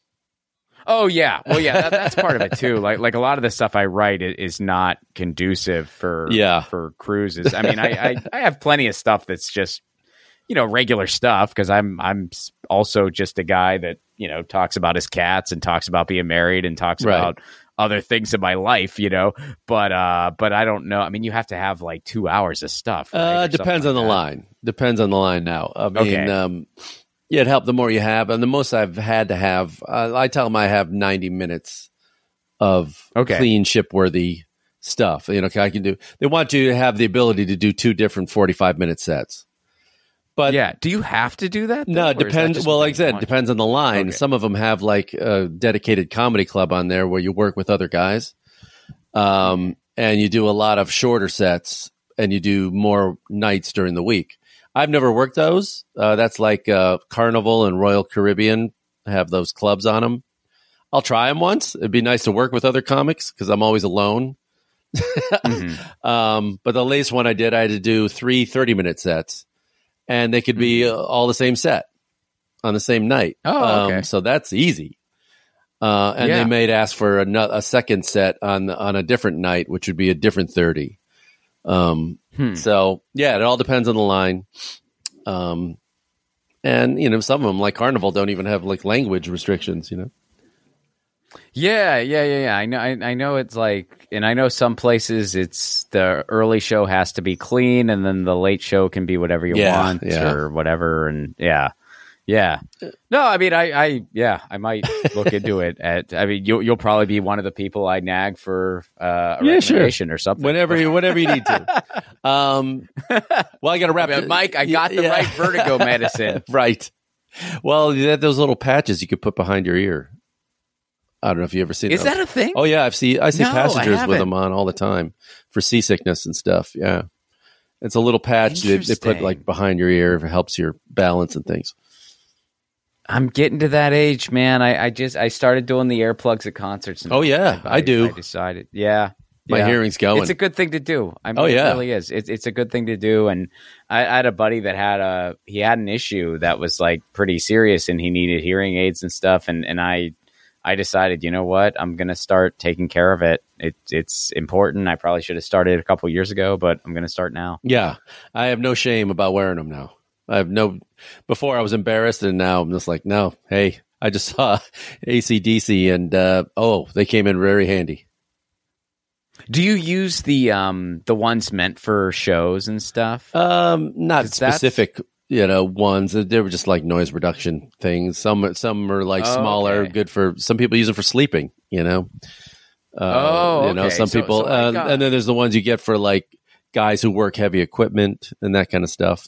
Oh yeah, well yeah, that, that's part of it too. Like like a lot of the stuff I write is, is not conducive for Yeah. for cruises. I mean, I, I I have plenty of stuff that's just you know regular stuff because I'm I'm also just a guy that you know talks about his cats and talks about being married and talks Right. about other things in my life, you know. But uh, but I don't know. I mean, you have to have like two hours of stuff. Right, Uh, or something depends on like the that. line. Depends on the line now. I mean, Okay. um, yeah, it'd help the more you have. And the most I've had to have, uh, I tell them I have ninety minutes of Okay. clean ship-worthy stuff. You know, I can do. They want you to have the ability to do two different forty-five minute sets. But Yeah. Do you have to do that? no, though, it or is that depends. just Well, what like I you said, it want? depends on the line. Okay. Some of them have like a dedicated comedy club on there where you work with other guys, um, and you do a lot of shorter sets, and you do more nights during the week. I've never worked those. Uh, that's like uh, Carnival and Royal Caribbean have those clubs on them. I'll try them once. It'd be nice to work with other comics because I'm always alone. Mhm. Um, but the latest one I did, I had to do three thirty minute sets, and they could be uh, all the same set on the same night. Oh, okay. Um, so that's easy. Uh, and Yeah. they may ask for a, a second set on on a different night, which would be a different thirty. Um, Hmm. So yeah, it all depends on the line. Um, and you know, some of them like Carnival don't even have like language restrictions. You know. Yeah, yeah, yeah, yeah. I know. I, I know it's like, and I know some places it's the early show has to be clean, and then the late show can be whatever you Yeah, want yeah. or whatever. And yeah, yeah. No, I mean, I, I, yeah, I might look into it. At, I mean, you'll you'll probably be one of the people I nag for uh, a Yeah, sure. recommendation or something. Whenever you, whenever you need to. Um, well, I got to wrap. I mean, Mike, I got the Yeah. right vertigo medicine. Right. Well, you have those little patches you could put behind your ear. I don't know if you ever seen Is those. that a thing? Oh yeah, I've seen I see No, I passengers with haven't. them on all the time for seasickness and stuff. Yeah, it's a little patch they, they put Interesting. like behind your ear if it helps your balance and things. I'm getting to that age, man. I, I just I started doing the earplugs at concerts. And Oh, yeah, I do. I decided, yeah. My yeah. hearing's going. It's a good thing to do. I mean, Oh, yeah. it really is. It's it's a good thing to do. And I, I had a buddy that had a he had an issue that was like pretty serious, and he needed hearing aids and stuff. And and I I decided, you know what, I'm gonna start taking care of it. It it's important. I probably should have started a couple years ago, but I'm gonna start now. Yeah, I have no shame about wearing them now. I have no. Before I was embarrassed, and now I'm just like, no. Hey, I just saw A C D C, and uh, oh, they came in very handy. Do you use the um the ones meant for shows and stuff? Um, not 'Cause that's- specific, you know, ones. They were just like noise reduction things. Some some are like Oh, smaller, okay. good for some people. Use it for sleeping. You know. Uh, Oh, you know, okay. some So- people, so I uh, got- and then there's the ones you get for like guys who work heavy equipment and that kind of stuff.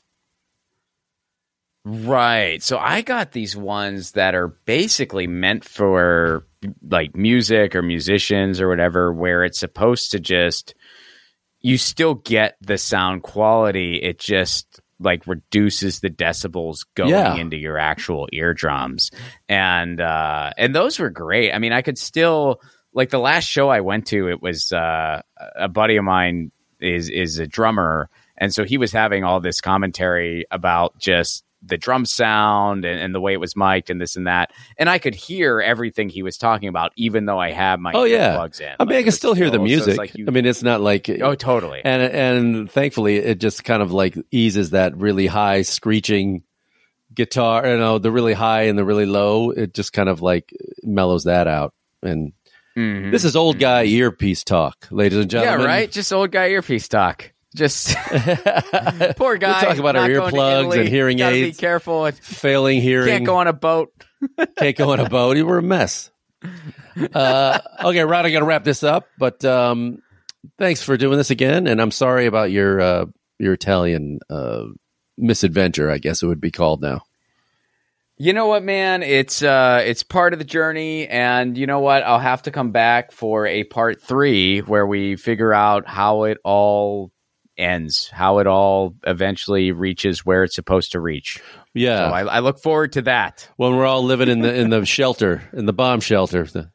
Right. So I got these ones that are basically meant for like music or musicians or whatever, where it's supposed to just, you still get the sound quality. It just like reduces the decibels going Yeah. into your actual eardrums. And uh, and those were great. I mean, I could still like the last show I went to. It was uh, a buddy of mine is is a drummer, and so he was having all this commentary about just the drum sound and, and the way it was mic'd and this and that. And I could hear everything he was talking about, even though I had my Oh yeah, earplugs in. I mean, Like, I it can was still hear the so it's music. like you- I mean, it's not like oh, totally. and and thankfully, it just kind of like eases that really high screeching guitar. You know, the really high and the really low. It just kind of like mellows that out. And Mhm. this is old guy earpiece talk, ladies and Yeah, gentlemen. right. Just old guy earpiece talk. Just poor guy. We talk about our not going to earplugs Italy. and hearing Gotta aids. Be careful. And Failing hearing. can't go on a boat. Can't go on a boat. We're a mess. Uh, okay, Ron, I got to wrap this up. But um, thanks for doing this again. And I'm sorry about your uh, your Italian uh, misadventure, I guess it would be called now. You know what, man? It's uh, it's part of the journey, and you know what? I'll have to come back for a part three where we figure out how it all ends, how it all eventually reaches where it's supposed to reach. Yeah. So I, I look forward to that. When we're all living in the in the shelter, in the bomb shelter. The-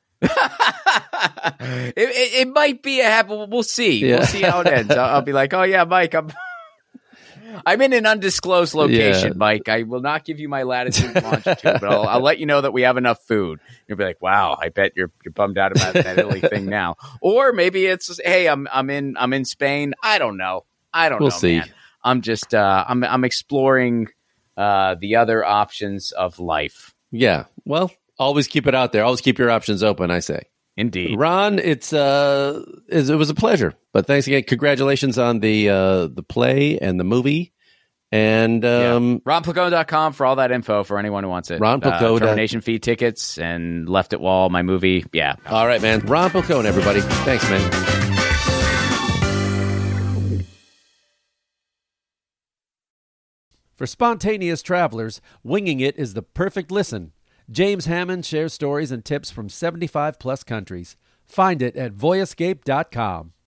it, it, it might be a happy. We'll see. Yeah. We'll see how it ends. I'll, I'll be like, oh yeah, Mike, I'm. I'm in an undisclosed location, Yeah. Mike. I will not give you my latitude and longitude, but I'll, I'll let you know that we have enough food. You'll be like, "Wow, I bet you're you're bummed out about that Italy thing now." Or maybe it's, "Hey, I'm I'm in I'm in Spain. I don't know. I don't We'll know, see. man. I'm just uh, I'm I'm exploring uh, the other options of life." yeah. Well, always keep it out there. Always keep your options open, I say. Indeed. Ron, it's uh, it's- it was a pleasure. But thanks again. Congratulations on the uh, the play and the movie. And um, yeah. ron placone dot com for all that info for anyone who wants it. Ron Placone. Uh, termination fee tickets and Left at Wall, my movie. Yeah. all right, man. Ron Placone, everybody. Thanks, man. For spontaneous travelers, Winging It is the perfect listen. James Hammond shares stories and tips from seventy-five plus countries. Find it at voyescape dot com.